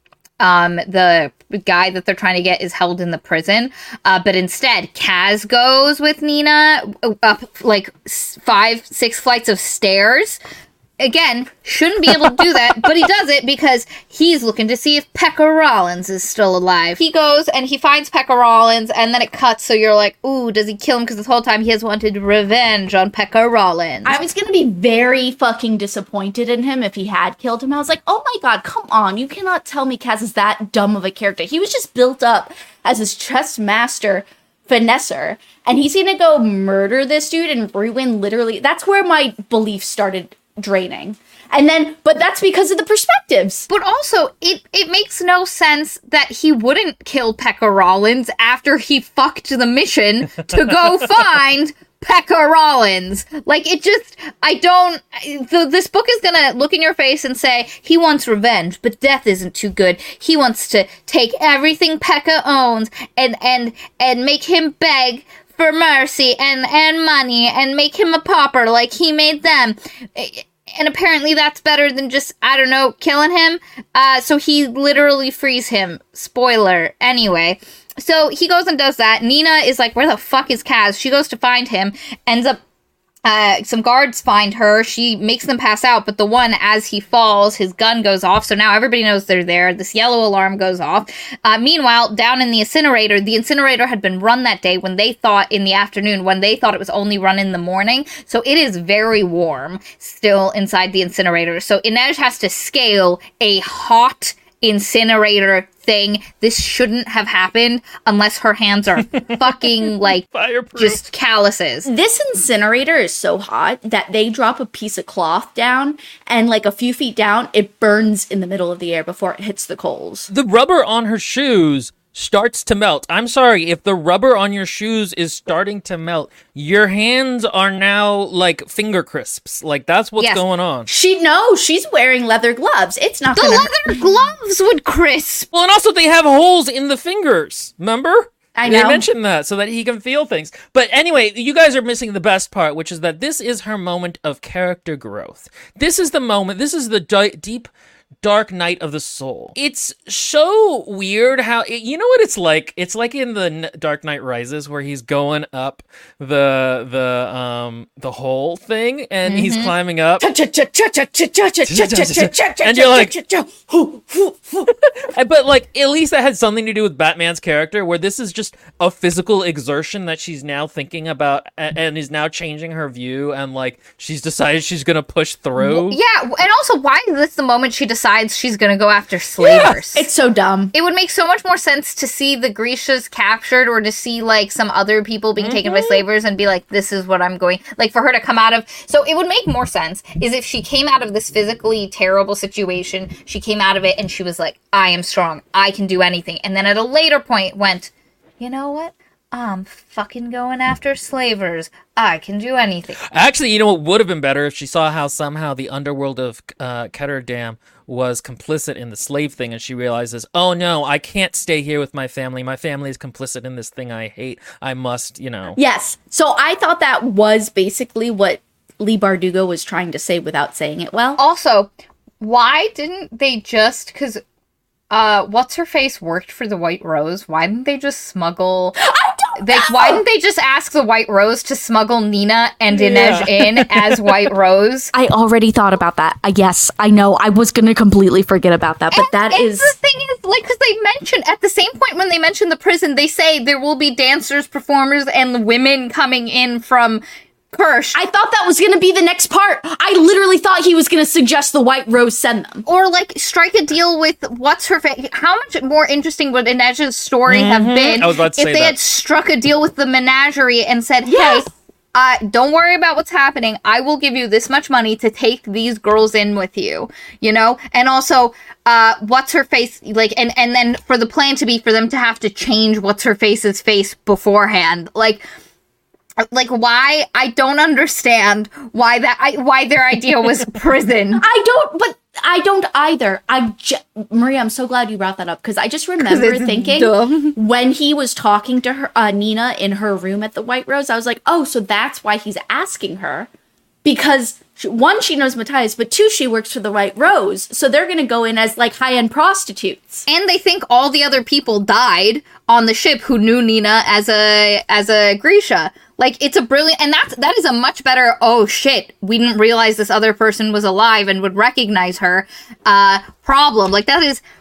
the guy that they're trying to get is held in the prison. But instead, Kaz goes with Nina up like 5-6 flights of stairs. Again, shouldn't be able to do that, but he does it because he's looking to see if Pekka Rollins is still alive. He goes and he finds Pekka Rollins, and then it cuts, so you're like, ooh, does he kill him? Because this whole time he has wanted revenge on Pekka Rollins. I was going to be very fucking disappointed in him if he had killed him. I was like, oh my god, come on. You cannot tell me Kaz is that dumb of a character. He was just built up as this chess master finesser, and he's going to go murder this dude and ruin literally... That's where my belief started draining. And then, but that's because of the perspectives. But also, it makes no sense that he wouldn't kill Pekka Rollins after he fucked the mission to go find Pekka Rollins. Like, it just, this book is gonna look in your face and say, he wants revenge, but death isn't too good. He wants to take everything Pekka owns and make him beg for mercy and money and make him a pauper like he made them. And apparently that's better than just, I don't know, killing him. So he literally frees him. Spoiler. Anyway. So he goes and does that. Nina is like, where the fuck is Kaz? She goes to find him. Ends up, some guards find her. She makes them pass out. But the one, as he falls, his gun goes off. So now everybody knows they're there. This yellow alarm goes off. Meanwhile, down in the incinerator had been run that day when they thought in the afternoon, when they thought it was only run in the morning. So it is very warm still inside the incinerator. So Inej has to scale a hot incinerator thing. This shouldn't have happened unless her hands are fucking like fireproof, just calluses. This incinerator is so hot that they drop a piece of cloth down, and like a few feet down, it burns in the middle of the air before it hits the coals. The rubber on her shoes starts to melt. I'm sorry, if the rubber on your shoes is starting to melt, your hands are now like finger crisps. Like, that's what's going on. She's wearing leather gloves. It's not the leather gloves would crisp. Well, and also they have holes in the fingers. Remember? I know. They mentioned that so that he can feel things. But anyway, you guys are missing the best part, which is that this is her moment of character growth. This is the moment. This is the deep dark night of the soul. It's so weird how you know what it's like? It's like in the Dark Knight Rises where he's going up the hole thing and he's climbing up. And you're like, but like at least that had something to do with Batman's character, where this is just a physical exertion that she's now thinking about and is now changing her view, and like she's decided she's gonna push through. Yeah, and also why is this the moment she decides she's gonna go after slavers? It's so dumb. It would make so much more sense to see the Grishas captured, or to see like some other people being taken by slavers and be like, this is what I'm going, like for her to come out of. So it would make more sense is if she came out of this physically terrible situation, she came out of it and she was like, I am strong, I can do anything. And then at a later point went, you know what? I'm fucking going after slavers. I can do anything. Actually, you know what would have been better if she saw how somehow the underworld of Ketterdam was complicit in the slave thing, and she realizes, oh no, I can't stay here with my family. My family is complicit in this thing I hate. I must, you know. Yes. So I thought that was basically what Leigh Bardugo was trying to say without saying it well. Also, why didn't they just, because What's-Her-Face worked for the White Rose, why didn't they just smuggle... why didn't they just ask the White Rose to smuggle Nina and Inej in as White Rose? I already thought about that. Yes, I know. I was going to completely forget about that, but the thing is, like, because they mention, at the same point when they mention the prison, they say there will be dancers, performers, and women coming in from Kirsch. I thought that was going to be the next part. I literally thought he was going to suggest the White Rose send them. Or, like, strike a deal with what's-her-face. How much more interesting would Inej's story have been I was about to if say they that. had struck a deal with the menagerie and said, Yes. hey, don't worry about what's happening. I will give you this much money to take these girls in with you, you know? And also, what's-her-face, like, and then for the plan to be for them to have to change what's-her-face's face beforehand. Like, why? I don't understand why their idea was prison. I don't either. Maria, I'm so glad you brought that up because I just remember thinking dumb. when he was talking to her, Nina in her room at the White Rose, I was like, oh, so that's why he's asking her because one, she knows Matthias, but two, she works for the White Rose, so they're gonna go in as like high-end prostitutes. And they think all the other people died on the ship who knew Nina as a Grisha. Like, it's a brilliant, and that is a much better, oh shit, we didn't realize this other person was alive and would recognize her, problem. Like, that is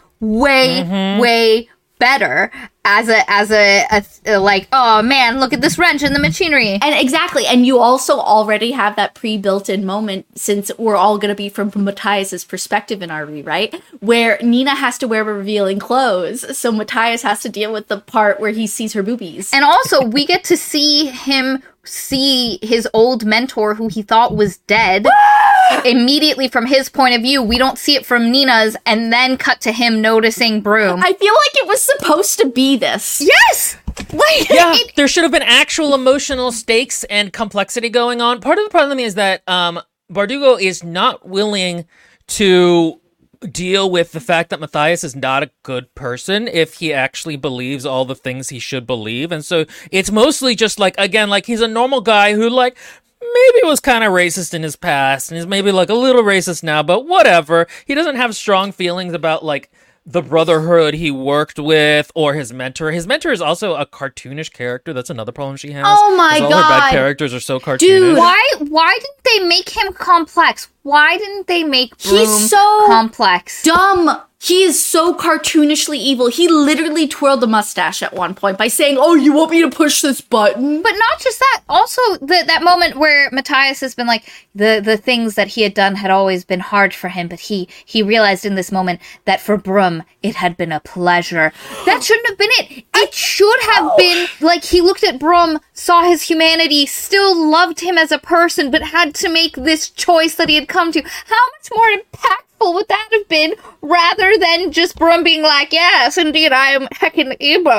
way better as a like, oh man, look at this wrench in the machinery. And exactly, and you also already have that pre-built-in moment, since we're all going to be from Matthias's perspective in our rewrite, where Nina has to wear revealing clothes, so Matthias has to deal with the part where he sees her boobies. And also, we get to see him see his old mentor who he thought was dead immediately from his point of view. We don't see it from Nina's, and then cut to him noticing Broom. I feel like it was supposed to be this. Yes! Like, Yeah, there should have been actual emotional stakes and complexity going on. Part of the problem is that Bardugo is not willing to deal with the fact that Matthias is not a good person if he actually believes all the things he should believe. And so it's mostly just like, again, like he's a normal guy who like maybe was kind of racist in his past and is maybe like a little racist now, but whatever. He doesn't have strong feelings about like the brotherhood he worked with or his mentor. His mentor is also a cartoonish character. That's another problem she has. Oh my 'cause all her bad God. characters are so cartoonish. Dude. why didn't they make him complex? Why didn't they make Broom He's so complex? Dumb. He is so cartoonishly evil. He literally twirled a mustache at one point by saying, oh, you want me to push this button? But not just that. Also, that moment where Matthias has been like, the things that he had done had always been hard for him, but he realized in this moment that for Broom, it had been a pleasure. That shouldn't have been it. It should have been, like, he looked at Broom, saw his humanity, still loved him as a person, but had to make this choice that he had come to. How much more impactful would that have been, rather than just Broom being like, yes, indeed, I am heckin' evil.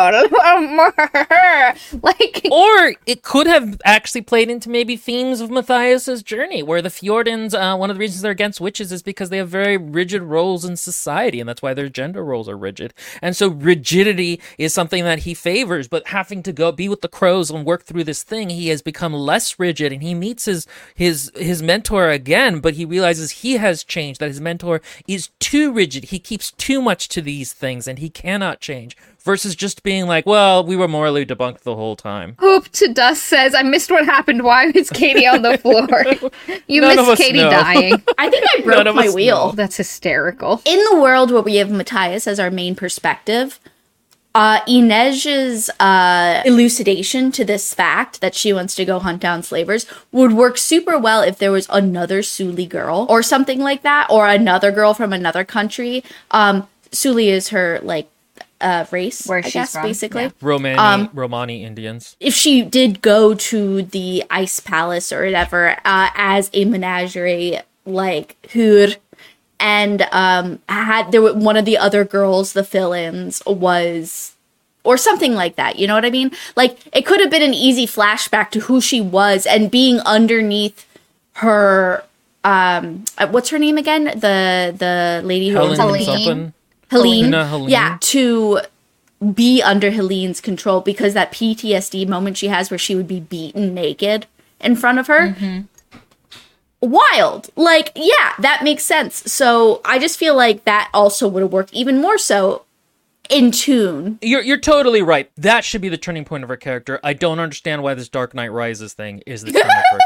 Like, Or it could have actually played into maybe themes of Matthias's journey, where the Fjordans, one of the reasons they're against witches is because they have very rigid roles in society, and that's why their gender roles are rigid. And so rigidity is something that he favors, but having to go be with the crows and work through this thing, he has become less rigid, and he meets his mentor again, but he realizes he has changed, that his mentor is too rigid. He keeps too much to these things, and he cannot change. Versus just being like, well, we were morally debunked the whole time. Hope to Dust says, I missed what happened. Why is Katie on the floor? You None of missed us Katie know. dying. I think I None broke of my us wheel. know. That's hysterical. In the world where we have Matthias as our main perspective, Inej's elucidation to this fact that she wants to go hunt down slavers would work super well if there was another Suli girl or something like that, or another girl from another country. Suli is her like race, Where I she's guess, from, basically. yeah. Romani Indians. If she did go to the ice palace or whatever as a menagerie, like Hur, and one of the other girls, the fill-ins, was, or something like that, you know what I mean? Like, it could have been an easy flashback to who she was, and being underneath her, what's her name again? The lady who owns Helen Helene. something. Helene. Helene. Yeah, to be under Helene's control, because that PTSD moment she has where she would be beaten naked in front of her. Wild. Like, yeah, that makes sense. So I just feel like that also would have worked even more so in tune. You're totally right. That should be the turning point of her character. I don't understand why this Dark Knight Rises thing is the turning of her character.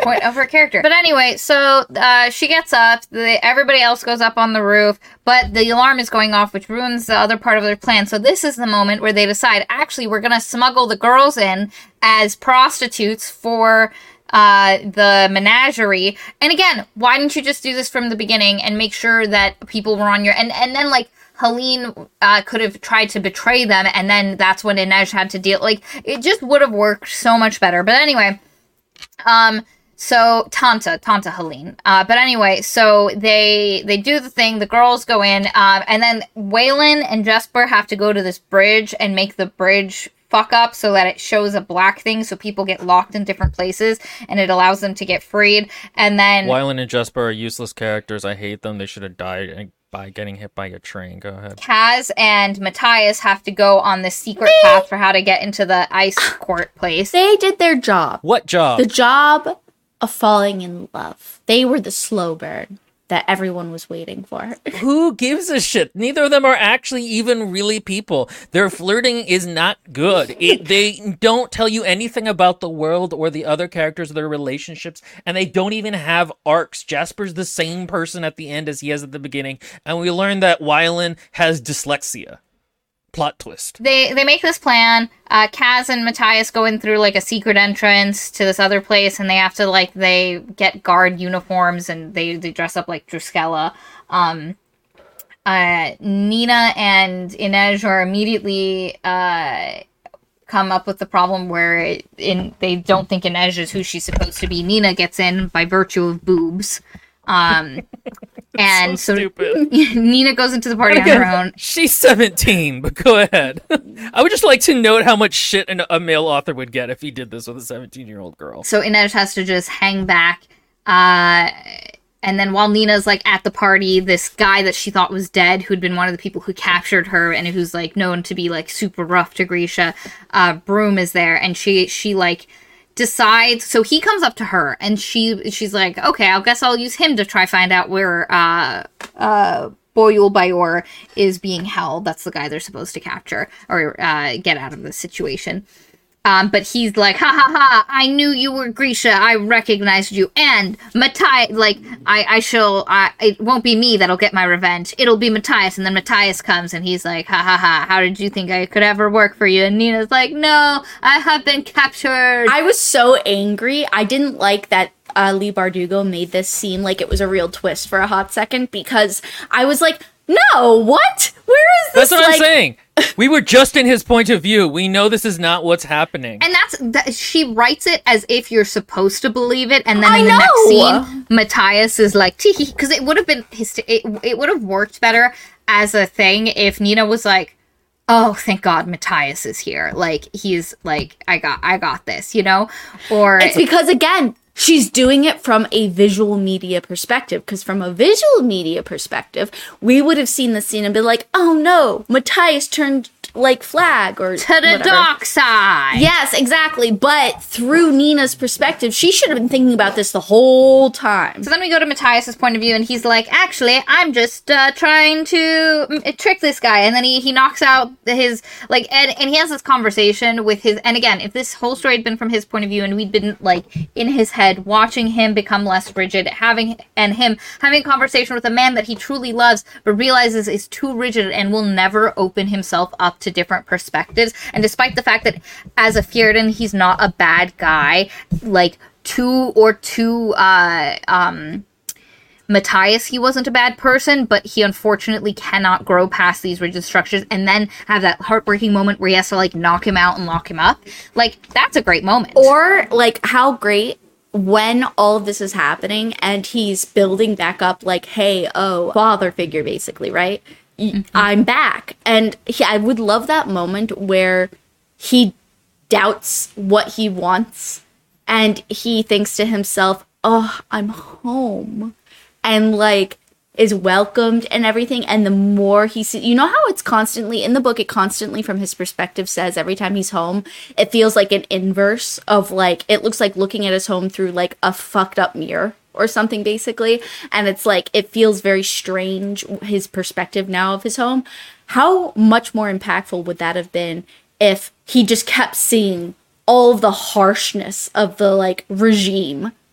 point of her character. But anyway, so she gets up. Everybody else goes up on the roof, but the alarm is going off, which ruins the other part of their plan. So this is the moment where they decide, actually, we're going to smuggle the girls in as prostitutes for the menagerie. And again, why didn't you just do this from the beginning and make sure that people were on your... And then, like, Helene could have tried to betray them, and then that's when Inej had to deal... Like, it just would have worked so much better. But anyway, so Tanta Helene. But anyway, so they do the thing, the girls go in, and then Waylon and Jesper have to go to this bridge and make the bridge fuck up so that it shows a black thing so people get locked in different places and it allows them to get freed. And then Waylon and Jesper are useless characters. I hate them. They should have died by getting hit by a train. Go ahead. Kaz and Matthias have to go on this secret path for how to get into the ice court place. They did their job. What job? The job of falling in love. They were the slow burn that everyone was waiting for. Who gives a shit? Neither of them are actually even really people. Their flirting is not good. They don't tell you anything about the world or the other characters, their relationships, and they don't even have arcs. Jasper's the same person at the end as he is at the beginning, and we learn that Waylon has dyslexia. Plot twist. They make this plan. Kaz and Matthias go in through, like, a secret entrance to this other place, and they have to, like, they get guard uniforms, and they dress up like Druskella. Nina and Inej are immediately come up with the problem where they don't think Inej is who she's supposed to be. Nina gets in by virtue of boobs. And so Nina goes into the party on her own. She's 17, but go ahead. I would just like to note how much shit a male author would get if he did this with a 17-year-old girl. So Inej has to just hang back. And then while Nina's, like, at the party, this guy that she thought was dead, who'd been one of the people who captured her and who's, like, known to be, like, super rough to Grisha, Broom is there, and she like... decides, so he comes up to her and she's like, okay, I guess I'll use him to try find out where Boyul Bayor is being held. That's the guy they're supposed to capture or get out of the situation. But he's like, ha ha ha, I knew you were Grisha, I recognized you, and Matthias, like, it won't be me that'll get my revenge, it'll be Matthias. And then Matthias comes and he's like, ha ha ha, how did you think I could ever work for you? And Nina's like, no, I have been captured. I was so angry. I didn't like that Leigh Bardugo made this seem like it was a real twist for a hot second, because I was like, no, what? Where is this? That's what I'm saying. We were just in his point of view. We know this is not what's happening. And she writes it as if you're supposed to believe it, and then in the next scene, Matthias is like, tee hee, because it would have been, it would have worked better as a thing if Nina was like, oh, thank God Matthias is here. Like, he's like, I got this, you know? Or it's because, again, she's doing it from a visual media perspective, because from a visual media perspective, we would have seen the scene and been like, oh no, Matthias turned like Flag or to the dark side. Yes, exactly. But through Nina's perspective, she should have been thinking about this the whole time. So then we go to Matthias's point of view, and he's like, actually, I'm just trying to trick this guy. And then he knocks out his, like, and he has this conversation with his, and again, if this whole story had been from his point of view and we'd been, like, in his head, watching him become less rigid, him having a conversation with a man that he truly loves, but realizes is too rigid and will never open himself up to different perspectives. And despite the fact that as a Fjerdan, he's not a bad guy, like, Matthias, he wasn't a bad person, but he unfortunately cannot grow past these rigid structures and then have that heartbreaking moment where he has to, like, knock him out and lock him up. Like, that's a great moment. Or, like, how great when all of this is happening and he's building back up, like, hey, oh, father figure, basically, right? Mm-hmm. I'm back. And I would love that moment where he doubts what he wants and he thinks to himself, oh, I'm home. And, like, is welcomed and everything. And the more he sees, you know how it's constantly, in the book, it constantly, from his perspective, says every time he's home, it feels like an inverse of, like, it looks like looking at his home through, like, a fucked up mirror or something, basically. And it's like, it feels very strange, his perspective now of his home. How much more impactful would that have been if he just kept seeing all of the harshness of the, like, regime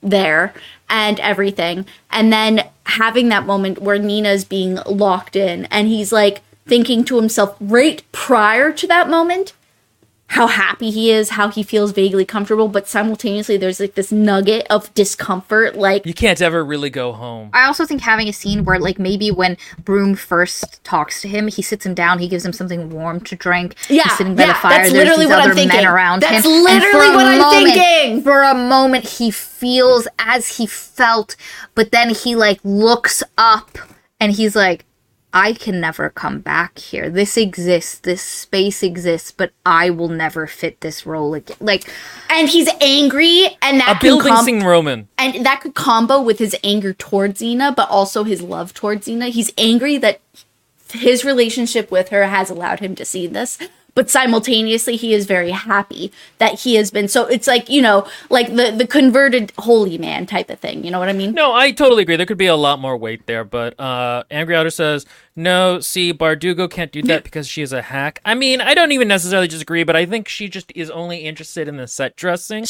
there and everything. And then having that moment where Nina's being locked in and he's like thinking to himself right prior to that moment how happy he is, how he feels vaguely comfortable, but simultaneously there's like this nugget of discomfort. Like, you can't ever really go home. I also think having a scene where, like, maybe when Broom first talks to him, he sits him down, he gives him something warm to drink. Yeah, he's sitting by the fire. That's There's literally these what other I'm thinking. men around him. That's And literally for a what I'm moment- thinking. For a moment, he feels as he felt, but then he, like, looks up and he's like, I can never come back here. This exists. This space exists, but I will never fit this role again. Like, and he's angry, and that A building scene Roman. and that could combo with his anger towards Xena, but also his love towards Xena. He's angry that his relationship with her has allowed him to see this, but simultaneously he is very happy that he has been. So it's like, you know, like the converted holy man type of thing. You know what I mean? No, I totally agree. There could be a lot more weight there, but Angry Outer says, no, see, Bardugo can't do that because she is a hack. I mean, I don't even necessarily disagree, but I think she just is only interested in the set dressing.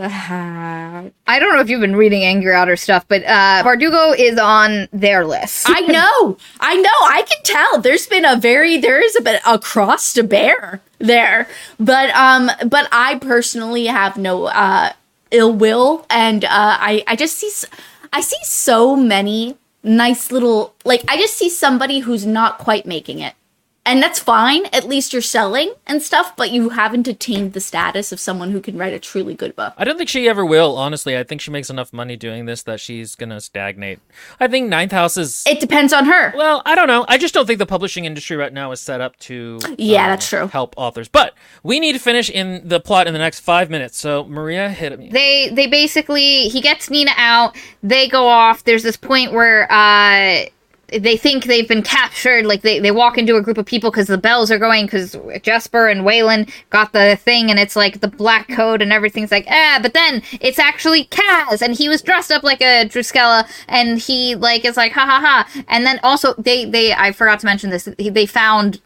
I don't know if you've been reading Angry Outer stuff, but Bardugo is on their list. I know, I can tell. There is a bit of cross to bear there, but I personally have no ill will, and I see so many nice little, like, I just see somebody who's not quite making it. And that's fine. At least you're selling and stuff, but you haven't attained the status of someone who can write a truly good book. I don't think she ever will, honestly. I think she makes enough money doing this that she's going to stagnate. I think Ninth House is... It depends on her. Well, I don't know. I just don't think the publishing industry right now is set up to that's true. help authors. But we need to finish in the plot in the next 5 minutes. So, Maria, hit me. They basically, he gets Nina out, they go off, there's this point where they think they've been captured, like they walk into a group of people because the bells are going, because Jesper and Waylon got the thing, and it's like the black coat and everything's like, but then it's actually Kaz, and he was dressed up like a Druskella, and he like is like, ha ha ha, and then also they I forgot to mention this, they found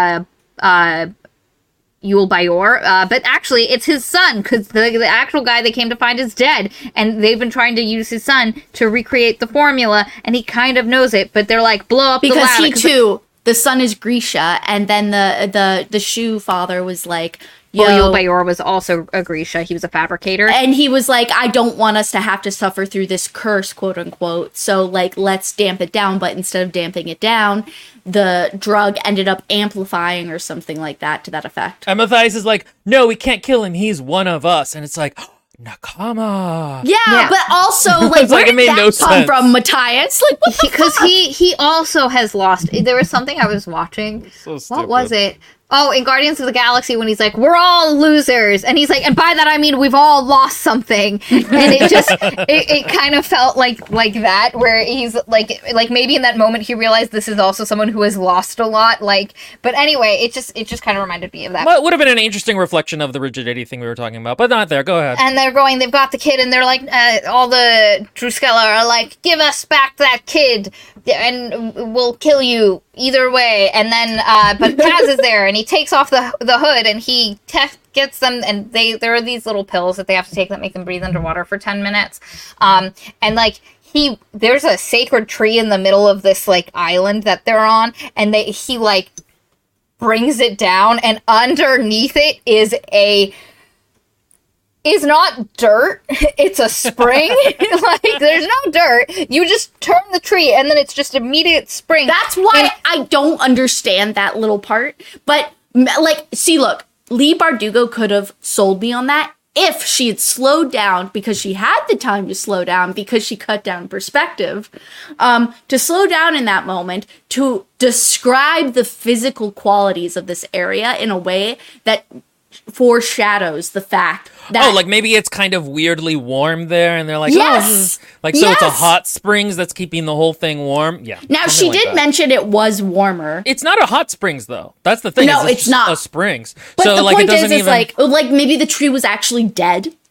Yul Bayor, but actually it's his son, because the actual guy they came to find is dead, and they've been trying to use his son to recreate the formula, and he kind of knows it, but they're like, blow up because the lab. He too, the son is Grisha, and then the shoe father was like, yo, Yul Bayor was also a Grisha, he was a fabricator. and he was like, I don't want us to have to suffer through this curse, quote unquote, so like, let's damp it down, but instead of damping it down, the drug ended up amplifying or something like that, to that effect. And Matthias is like, no, we can't kill him. He's one of us. And it's like, Nakama. Yeah, but also, like, It's where like, it did made that no come sense. from, Matthias? Like, what the Because fuck? he also has lost. There was something I was watching. So What was stupid. it? Oh, in Guardians of the Galaxy, when he's like, we're all losers. And he's like, and by that I mean we've all lost something. And it just, it kind of felt like that, where he's like maybe in that moment he realized this is also someone who has lost a lot. Like, but anyway, it just kind of reminded me of that. Well, it would have been an interesting reflection of the rigidity thing we were talking about, but not there. Go ahead. And they've got the kid, and they're like, all the Druskella are like, give us back that kid, and we'll kill you either way. And then, but Kaz is there, and he takes off the hood, and he gets them, and there are these little pills that they have to take that make them breathe underwater for 10 minutes. And like, there's a sacred tree in the middle of this like island that they're on, and he like brings it down, and underneath it is not dirt, it's a spring. Like, there's no dirt. You just turn the tree, and then it's just immediate spring. That's why I don't understand that little part. But, like, see, look, Lee Bardugo could have sold me on that if she had slowed down, because she had the time to slow down, because she cut down perspective, to slow down in that moment, to describe the physical qualities of this area in a way that foreshadows the fact that... Oh, like maybe it's kind of weirdly warm there, and they're like, Yes! oh, this is... Like, so it's a Yes! hot springs that's keeping the whole thing warm? Yeah. Now, something she like did that. mention it was warmer. It's not a hot springs, though. That's the thing. No, is it's just not. a springs. But so, the like, point it doesn't is even... like maybe the tree was actually dead.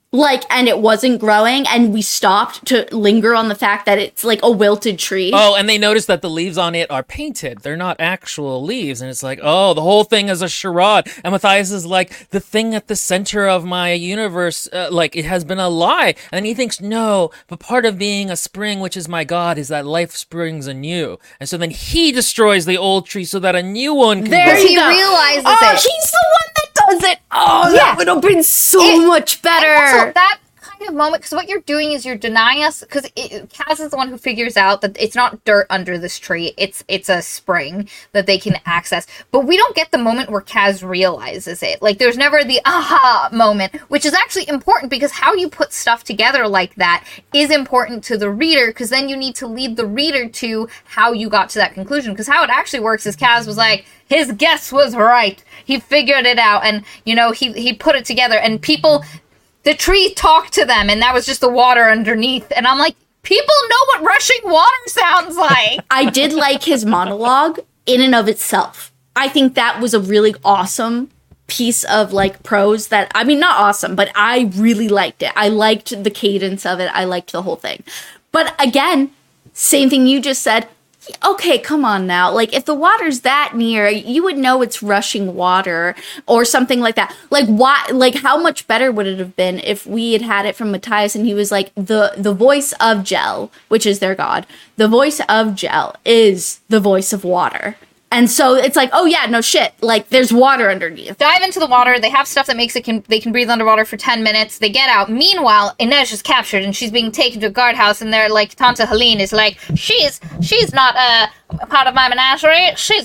like, and it wasn't growing, and we stopped to linger on the fact that it's like a wilted tree. Oh, and they noticed that the leaves on it are painted. They're not actual leaves. And it's like, oh, the whole thing is a charade. And Matthias is like, the thing at the center of my universe, like, it has been a lie. And he thinks, no, but part of being a spring, which is my God, is that life springs anew. And so then he destroys the old tree so that a new one can There grow. you He go. realizes oh, it. he's the one that does it. Oh, Yeah. that would have been so much better. Also, that kind of moment, because what you're doing is you're denying us, because Kaz is the one who figures out that it's not dirt under this tree, it's a spring that they can access. But we don't get the moment where Kaz realizes it. Like, there's never the aha moment, which is actually important, because how you put stuff together like that is important to the reader, because then you need to lead the reader to how you got to that conclusion. Because how it actually works is Kaz was like, his guess was right. He figured it out, and, you know, he put it together, and people... The tree talked to them, and that was just the water underneath. And I'm like, people know what rushing water sounds like. I did like his monologue in and of itself. I think that was a really awesome piece of like prose that, I mean, not awesome, but I really liked it. I liked the cadence of it. I liked the whole thing. But again, same thing you just said. Okay, come on now. Like, if the water's that near, you would know it's rushing water or something like that. Like, why? Like, how much better would it have been if we had had it from Matthias and he was like, the voice of Gel, which is their god. The voice of Gel is the voice of water. And so it's like, oh yeah, no shit. Like, there's water underneath. Dive into the water. They have stuff that makes they can breathe underwater for 10 minutes. They get out. Meanwhile, Inej is captured and she's being taken to a guardhouse. And they're like, Tanta Helene is like, she's not a part of my menagerie. She's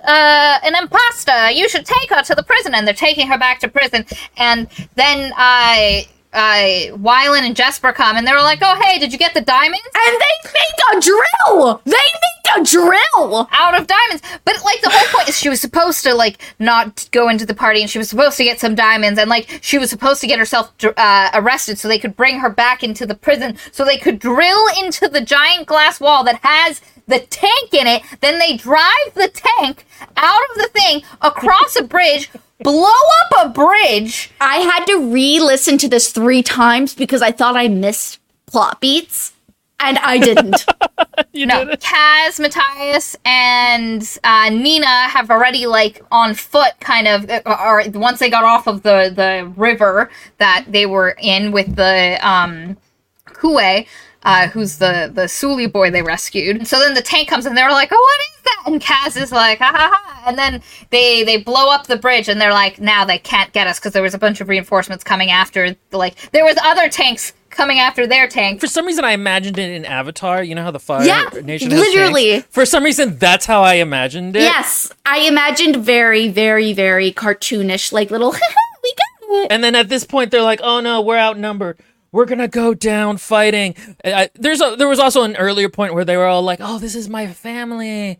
an imposter. You should take her to the prison. And they're taking her back to prison. And then Wylan and Jesper come and they were like, oh hey, did you get the diamonds? And they make a drill! They make a drill! Out of diamonds. But like the whole point is she was supposed to like not go into the party and she was supposed to get some diamonds and like she was supposed to get herself arrested so they could bring her back into the prison so they could drill into the giant glass wall that has the tank in it. Then they drive the tank out of the thing across a bridge, blow up a bridge. I had to re-listen to this 3 times because I thought I missed plot beats, and I didn't. No, Kaz, Matthias, and Nina have already, like, on foot, kind of, or once they got off of the river that they were in with the Kue, who's the Suli boy they rescued. So then the tank comes and they're like, oh, what is that? And Kaz is like, ha ha ha. And then they blow up the bridge and they're like, now they can't get us because there was a bunch of reinforcements coming after, like, there was other tanks coming after their tank. For some reason, I imagined it in Avatar. You know how the Fire Nation has literally. tanks? For some reason, that's how I imagined it. Yes, I imagined very, very, very cartoonish, like little, we got it. And then at this point, they're like, oh no, we're outnumbered. We're gonna go down fighting. There was also an earlier point where they were all like, oh, this is my family.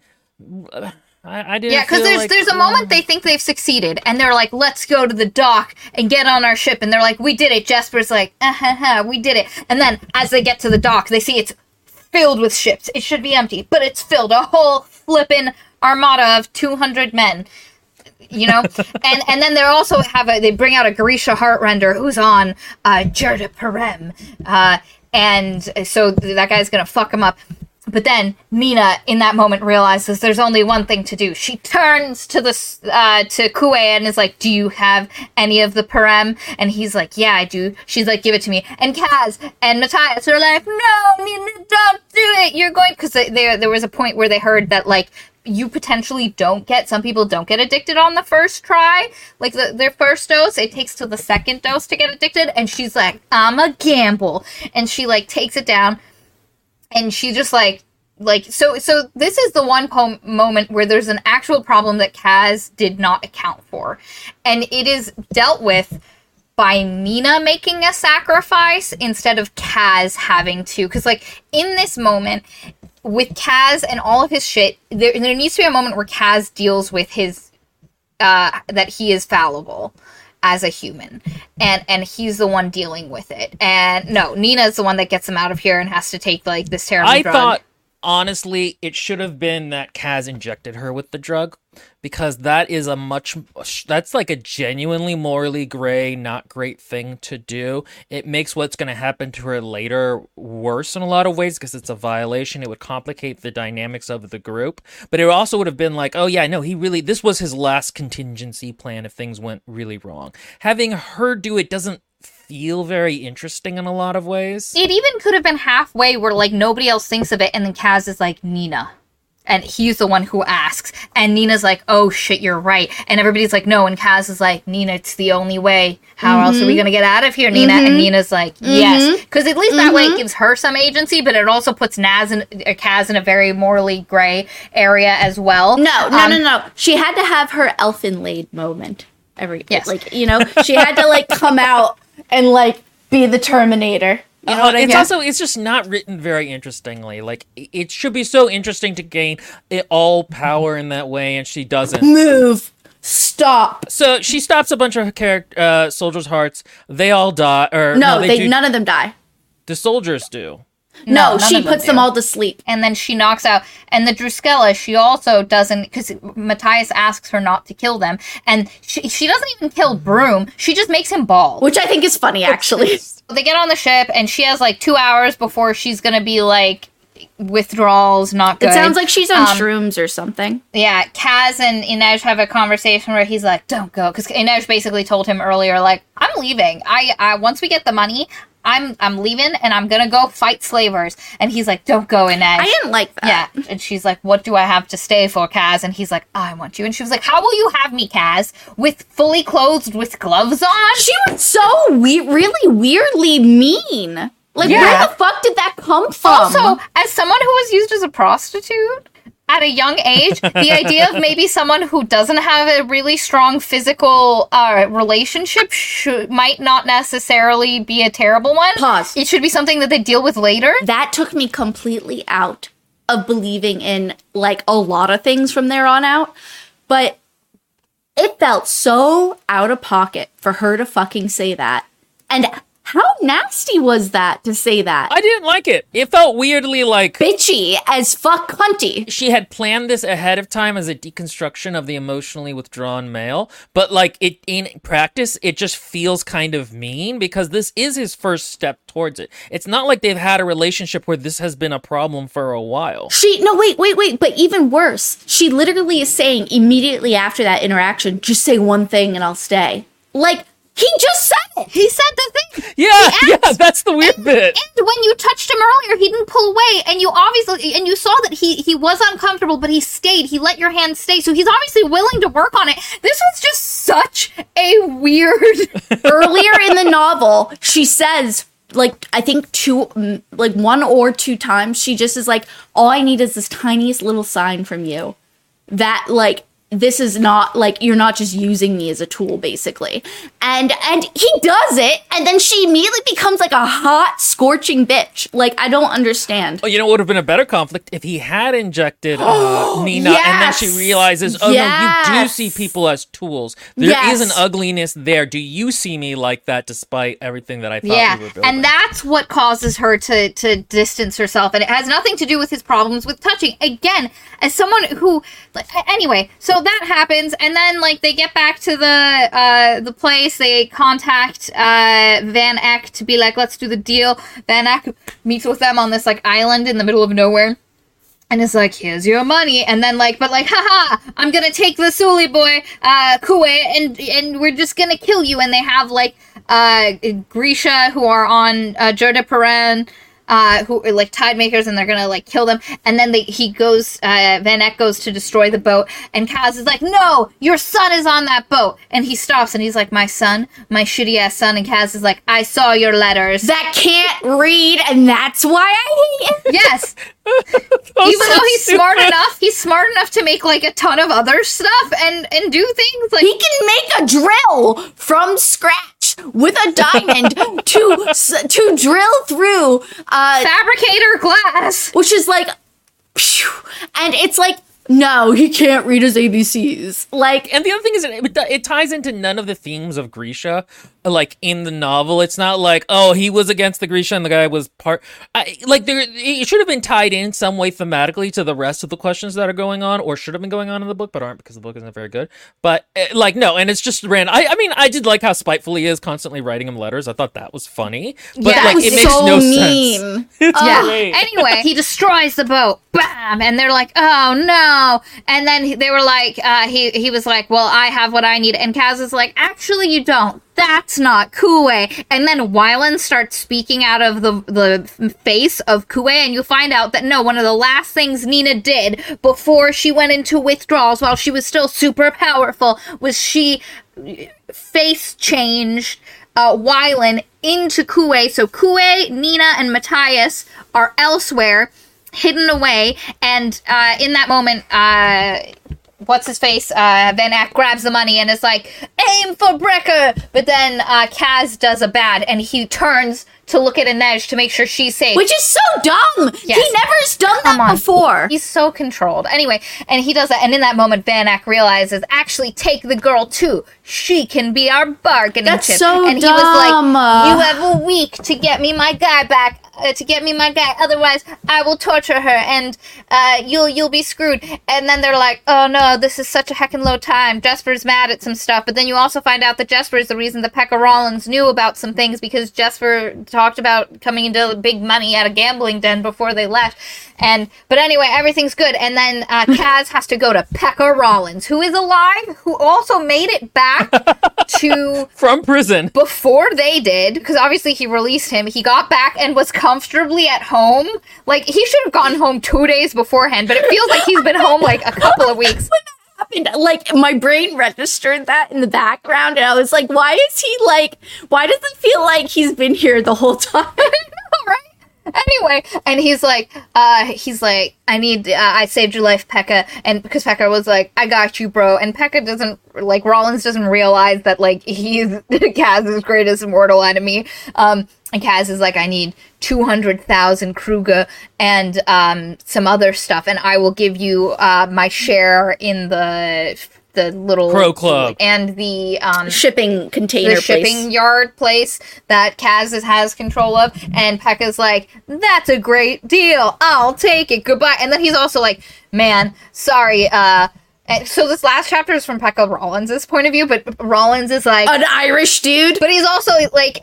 I didn't. Yeah, because there's a moment they think they've succeeded, and they're like, "Let's go to the dock and get on our ship." And they're like, "We did it." Jesper's like, we did it." And then as they get to the dock, they see it's filled with ships. It should be empty, but it's filled. A whole flippin' armada of 200 men. You know, and then they also they bring out a Grisha Heartrender who's on Jerda Parem, and so that guy's gonna fuck him up. But then Nina, in that moment, realizes there's only one thing to do. She turns to to Kue and is like, "Do you have any of the Parem?" And he's like, "Yeah, I do." She's like, "Give it to me." And Kaz and Matthias are like, "No, Nina, don't do it. You're going," because there was a point where they heard that like you potentially some people don't get addicted on the first try, like their first dose. It takes till the second dose to get addicted. And she's like, "I'm a gamble," and she like takes it down. And she just so this is the one moment where there's an actual problem that Kaz did not account for. And it is dealt with by Nina making a sacrifice instead of Kaz having to. Because, like, in this moment, with Kaz and all of his shit, there needs to be a moment where Kaz deals with his, that he is fallible as a human, and he's the one dealing with it. And no, Nina's the one that gets him out of here and has to take like this terrible drug. honestly, it should have been that Kaz injected her with the drug, because that is that's like a genuinely morally gray, not great thing to do. It makes what's going to happen to her later worse in a lot of ways because it's a violation. It would complicate the dynamics of the group, but it also would have been like, oh yeah, no, this was his last contingency plan if things went really wrong. Having her do it doesn't feel very interesting in a lot of ways. It even could have been halfway where, like, nobody else thinks of it, and then Kaz is like, Nina. And he's the one who asks. And Nina's like, oh shit, you're right. And everybody's like, no. And Kaz is like, Nina, it's the only way. How else are we going to get out of here, Nina? And Nina's like, yes. Because at least that way it gives her some agency, but it also puts Kaz in a very morally gray area as well. No. She had to have her elfin-laid moment. Yes. Like, you know, she had to, like, come out and, like, be the Terminator. You know what I mean? It's just not written very interestingly. Like, it should be so interesting to gain all power in that way, and she doesn't. Move. Stop. So she stops a bunch of soldiers' hearts. They all die. None of them die. The soldiers do. No, she puts them all to sleep. And then she knocks out. And the Druskella, she also doesn't, because Matthias asks her not to kill them. And she doesn't even kill Broom. She just makes him bald. Which I think is funny, actually. They get on the ship, and she has, like, 2 hours before she's going to be, like, withdrawals, not good. It sounds like she's on shrooms or something. Yeah, Kaz and Inej have a conversation where he's like, don't go. Because Inej basically told him earlier, like, I'm leaving. I once we get the money, I'm leaving, and I'm gonna go fight slavers. And he's like, don't go, Inej. I didn't like that. Yeah, and she's like, what do I have to stay for, Kaz? And he's like, I want you. And she was like, how will you have me, Kaz? With fully clothed, with gloves on? She was so really weirdly mean. Like, where the fuck did that come from? Also, as someone who was used as a prostitute at a young age, the idea of maybe someone who doesn't have a really strong physical relationship might not necessarily be a terrible one. Pause. It should be something that they deal with later. That took me completely out of believing in, like, a lot of things from there on out. But it felt so out of pocket for her to fucking say that. And how nasty was that to say that? I didn't like it. It felt weirdly like bitchy as fuck cunty. She had planned this ahead of time as a deconstruction of the emotionally withdrawn male, but like it in practice, it just feels kind of mean because this is his first step towards it. It's not like they've had a relationship where this has been a problem for a while. Wait, but even worse, she literally is saying immediately after that interaction, just say one thing and I'll stay. Like, he just said it. He said the thing. Yeah, that's the weird bit. And when you touched him earlier, he didn't pull away, and you saw that he was uncomfortable, but he stayed. He let your hand stay, so he's obviously willing to work on it. This was just such a weird. Earlier in the novel, she says, like, I think one or two times, she just is like, all I need is this tiniest little sign from you that, like, this is not, like, you're not just using me as a tool, basically. And he does it, and then she immediately becomes, like, a hot, scorching bitch. Like, I don't understand. Oh, you know what would have been a better conflict? If he had injected Nina, yes! And then she realizes, oh, yes! no, you do see people as tools. There is an ugliness there. Do you see me like that despite everything that I thought we were building? And that's what causes her to distance herself, and it has nothing to do with his problems with touching. Again, as someone who... Anyway, so that happens, and then, like, they get back to the place. They contact Van Eck to be like, let's do the deal. Van Eck meets with them on this, like, island in the middle of nowhere, and is like, here's your money. And then, like, haha, I'm gonna take the Sully boy, Kue, and we're just gonna kill you. And they have, like, Grisha, who are on Jorda Paran, who are, like, tide makers, and they're gonna, like, kill them. And then Van Eck goes to destroy the boat, and Kaz is like, no, your son is on that boat. And he stops, and he's like, my son? My shitty-ass son? And Kaz is like, I saw your letters. That can't read, and that's why I hate him. Yes. Even though he's smart enough to make, like, a ton of other stuff and do things. Like, he can make a drill from scratch with a diamond to drill through fabricator glass, which is like, phew, and it's like, no, he can't read his ABCs. Like, and the other thing is, it ties into none of the themes of Grisha, like in the novel. It's not like, oh, he was against the Grisha and the guy was it should have been tied in some way thematically to the rest of the questions that are going on, or should have been going on in the book, but aren't, because the book isn't very good. But no, and it's just random. I mean, I did like how spiteful he is, constantly writing him letters. I thought that was funny, but Yeah, like it it was makes so no mean. sense. It's great. Anyway, he destroys the boat. Bam! And they're like, oh no. And then they were like, he was like, well, I have what I need. And Kaz is like, actually, you don't. That's not Kue. And then Wylan starts speaking out of the face of Kue, and you find out that no, one of the last things Nina did before she went into withdrawals while she was still super powerful was she face changed Wylan into Kue. So Kue, Nina, and Matthias are elsewhere, hidden away, and in that moment, what's his face? Van Ack grabs the money and is like, aim for Brecker! But then Kaz does a bad, and he turns to look at Inej to make sure she's safe. Which is so dumb. Yes. He never has done Come that on. before. He's so controlled. Anyway, and he does that, and in that moment, Van Ack realizes, actually, take the girl too. She can be our bargaining That's chip. so and he dumb. was like, you have a week to get me my guy back. Otherwise I will torture her, and you'll be screwed. And then they're like, oh no, this is such a heckin' low time. Jesper's mad at some stuff, but then you also find out that Jesper is the reason that Pekka Rollins knew about some things, because Jesper talked about coming into big money at a gambling den before they left. But anyway, everything's good. And then Kaz has to go to Pekka Rollins, who is alive, who also made it back to From prison. before they did, because obviously he released him. He got back and was comfortably at home. Like, he should have gone home 2 days beforehand, but it feels like he's been home like a couple of weeks. Happened. Like, my brain registered that in the background, and I was like, why does it feel like he's been here the whole time? Right? Anyway, and he's like, I saved your life, Pekka, and because Pekka was like, I got you, bro, and Pekka doesn't, like, Rollins doesn't realize that, like, he's Kaz's greatest mortal enemy, and Kaz is like, I need 200,000 Kruger and, some other stuff, and I will give you, my share in the little Crow Club and the Shipping container the shipping place. yard place that Kaz has control of, and Pekka's like, that's a great deal, I'll take it, goodbye. And then he's also like, man, sorry, and so this last chapter is from Pekka Rollins' point of view, but Rollins is like, An Irish dude. but he's also like,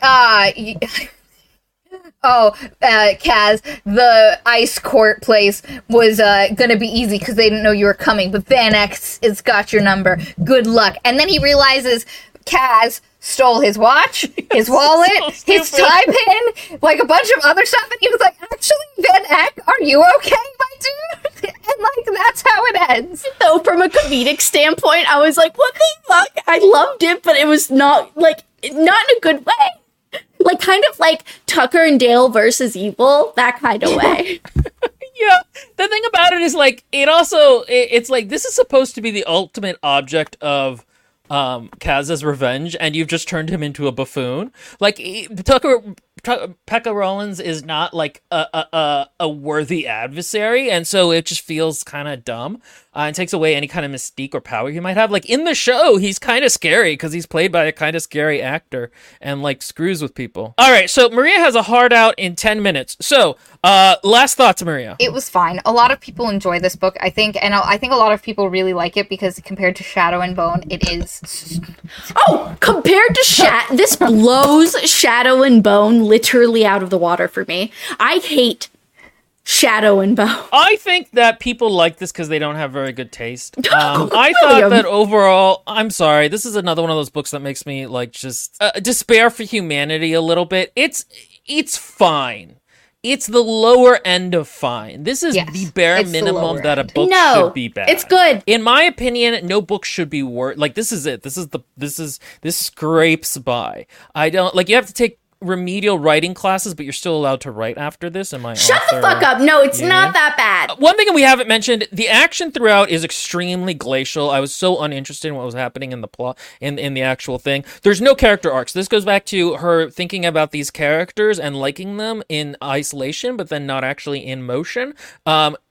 Kaz, the ice court place was gonna be easy because they didn't know you were coming, but Van X has got your number. Good luck. And then he realizes Kaz stole his watch, his wallet, his tie pin, like a bunch of other stuff, and he was like, actually, Van Eck, are you okay, my dude? And like, that's how it ends. So from a comedic standpoint, I was like, what the fuck? I loved it, but it was not in a good way. Like, kind of like Tucker and Dale versus Evil, that kind of way. Yeah, the thing about it is, like, it's like, this is supposed to be the ultimate object of Kaz's revenge, and you've just turned him into a buffoon. Like, Pekka Rollins is not like a worthy adversary, and so it just feels kind of dumb, and takes away any kind of mystique or power he might have. Like, in the show, he's kind of scary because he's played by a kind of scary actor and like screws with people. All right, so Maria has a hard out in 10 minutes. So, last thoughts, Maria. It was fine. A lot of people enjoy this book, I think, and I think a lot of people really like it because compared to Shadow and Bone, it is... Oh, compared to this blows Shadow and Bone literally out of the water for me. I hate Shadow and Bone. I think that people like this because they don't have very good taste. I William. thought that overall, I'm sorry, this is another one of those books that makes me like just despair for humanity a little bit. It's fine. It's the lower end of fine. This is the bare it's the minimum lower that a end. book No, should be bad. it's good. In my opinion, no book should be worse. Like, this is it. This scrapes by. I don't like. You have to take remedial writing classes, but you're still allowed to write after this. Am I? Shut the fuck up. No, it's not that bad. One thing we haven't mentioned, the action throughout is extremely glacial. I was so uninterested in what was happening in the plot, in the actual thing. There's no character arcs. This goes back to her thinking about these characters and liking them in isolation, but then not actually in motion.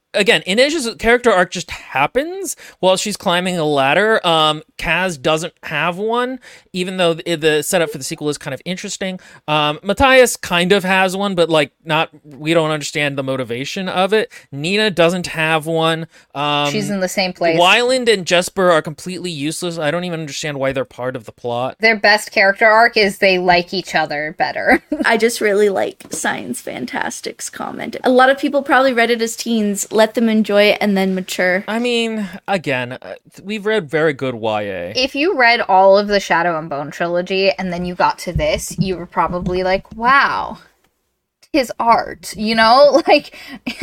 again, Inej's character arc just happens while she's climbing a ladder. Kaz doesn't have one, even though the setup for the sequel is kind of interesting. Matthias kind of has one, but like not. We don't understand the motivation of it. Nina doesn't have one. She's in the same place. Wyland and Jesper are completely useless. I don't even understand why they're part of the plot. Their best character arc is they like each other better. I just really like Science Fantastic's comment. A lot of people probably read it as teens. Let them enjoy it and then mature. I mean, again, we've read very good YA. If you read all of the Shadow and Bone trilogy and then you got to this, you were probably like, wow, his art, you know? Like...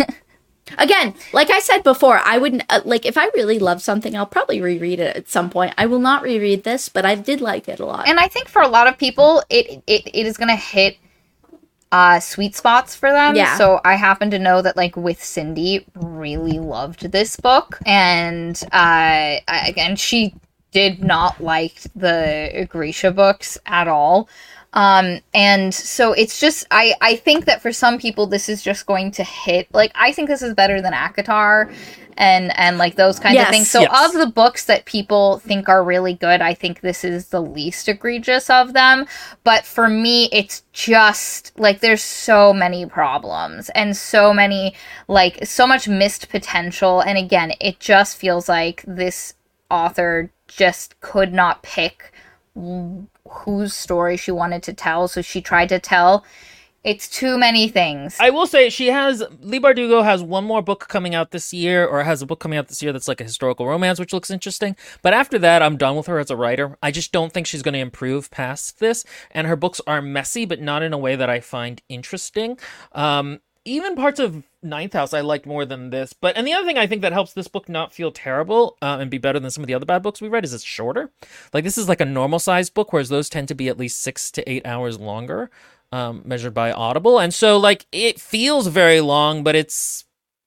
Again, like I said before, I wouldn't, like, if I really love something, I'll probably reread it at some point. I will not reread this, but I did like it a lot. And I think for a lot of people, it is going to hit sweet spots for them. Yeah. So I happen to know that, like, with Cindy, really loved this book. And, again, she did not like the Grisha books at all. And so it's just, I think that for some people, this is just going to hit, like, I think this is better than ACOTAR and like those kinds of things. So of the books that people think are really good, I think this is the least egregious of them. But for me, it's just like, there's so many problems and so many, like, so much missed potential. And again, it just feels like this author just could not pick whose story she wanted to tell, so she tried to tell. It's too many things. I will say Leigh Bardugo has one more book coming out this year, or has a book coming out this year that's like a historical romance, which looks interesting. But after that, I'm done with her as a writer. I just don't think she's going to improve past this. And her books are messy, but not in a way that I find interesting. Even parts of Ninth House I liked more than this. And the other thing I think that helps this book not feel terrible and be better than some of the other bad books we read is it's shorter. Like, this is like a normal sized book, whereas those tend to be at least 6 to 8 hours longer, measured by Audible. And so, like, it feels very long, but it's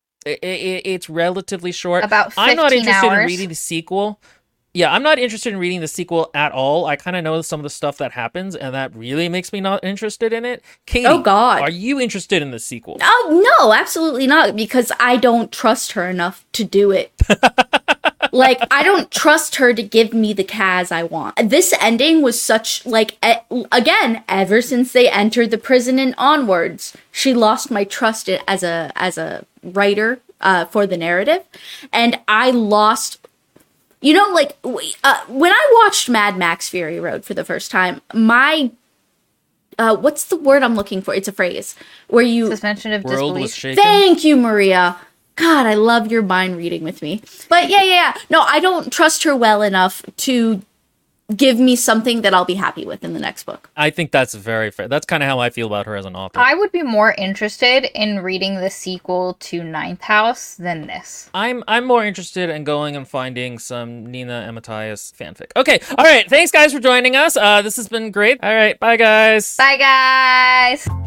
relatively short. About 15 I'm not interested hours. in reading the sequel. Yeah, I'm not interested in reading the sequel at all. I kind of know some of the stuff that happens, and that really makes me not interested in it. Katie, Oh, God. are you interested in the sequel? Oh, no, absolutely not, because I don't trust her enough to do it. Like, I don't trust her to give me the Kaz I want. This ending was such, like, again, ever since they entered the prison and onwards, she lost my trust as a writer for the narrative, and I lost... You know, like, when I watched Mad Max Fury Road for the first time, my, what's the word I'm looking for? It's a phrase where you... Suspension of World was disbelief. shaken. Thank you, Maria. God, I love your mind reading with me. But yeah. No, I don't trust her well enough to give me something that I'll be happy with in the next book. I think that's very fair. That's kind of how I feel about her as an author. I would be more interested in reading the sequel to Ninth House than this. I'm more interested in going and finding some Nina and Matthias fanfic. Okay, all right. Thanks, guys, for joining us. This has been great. All right, bye, guys. Bye, guys!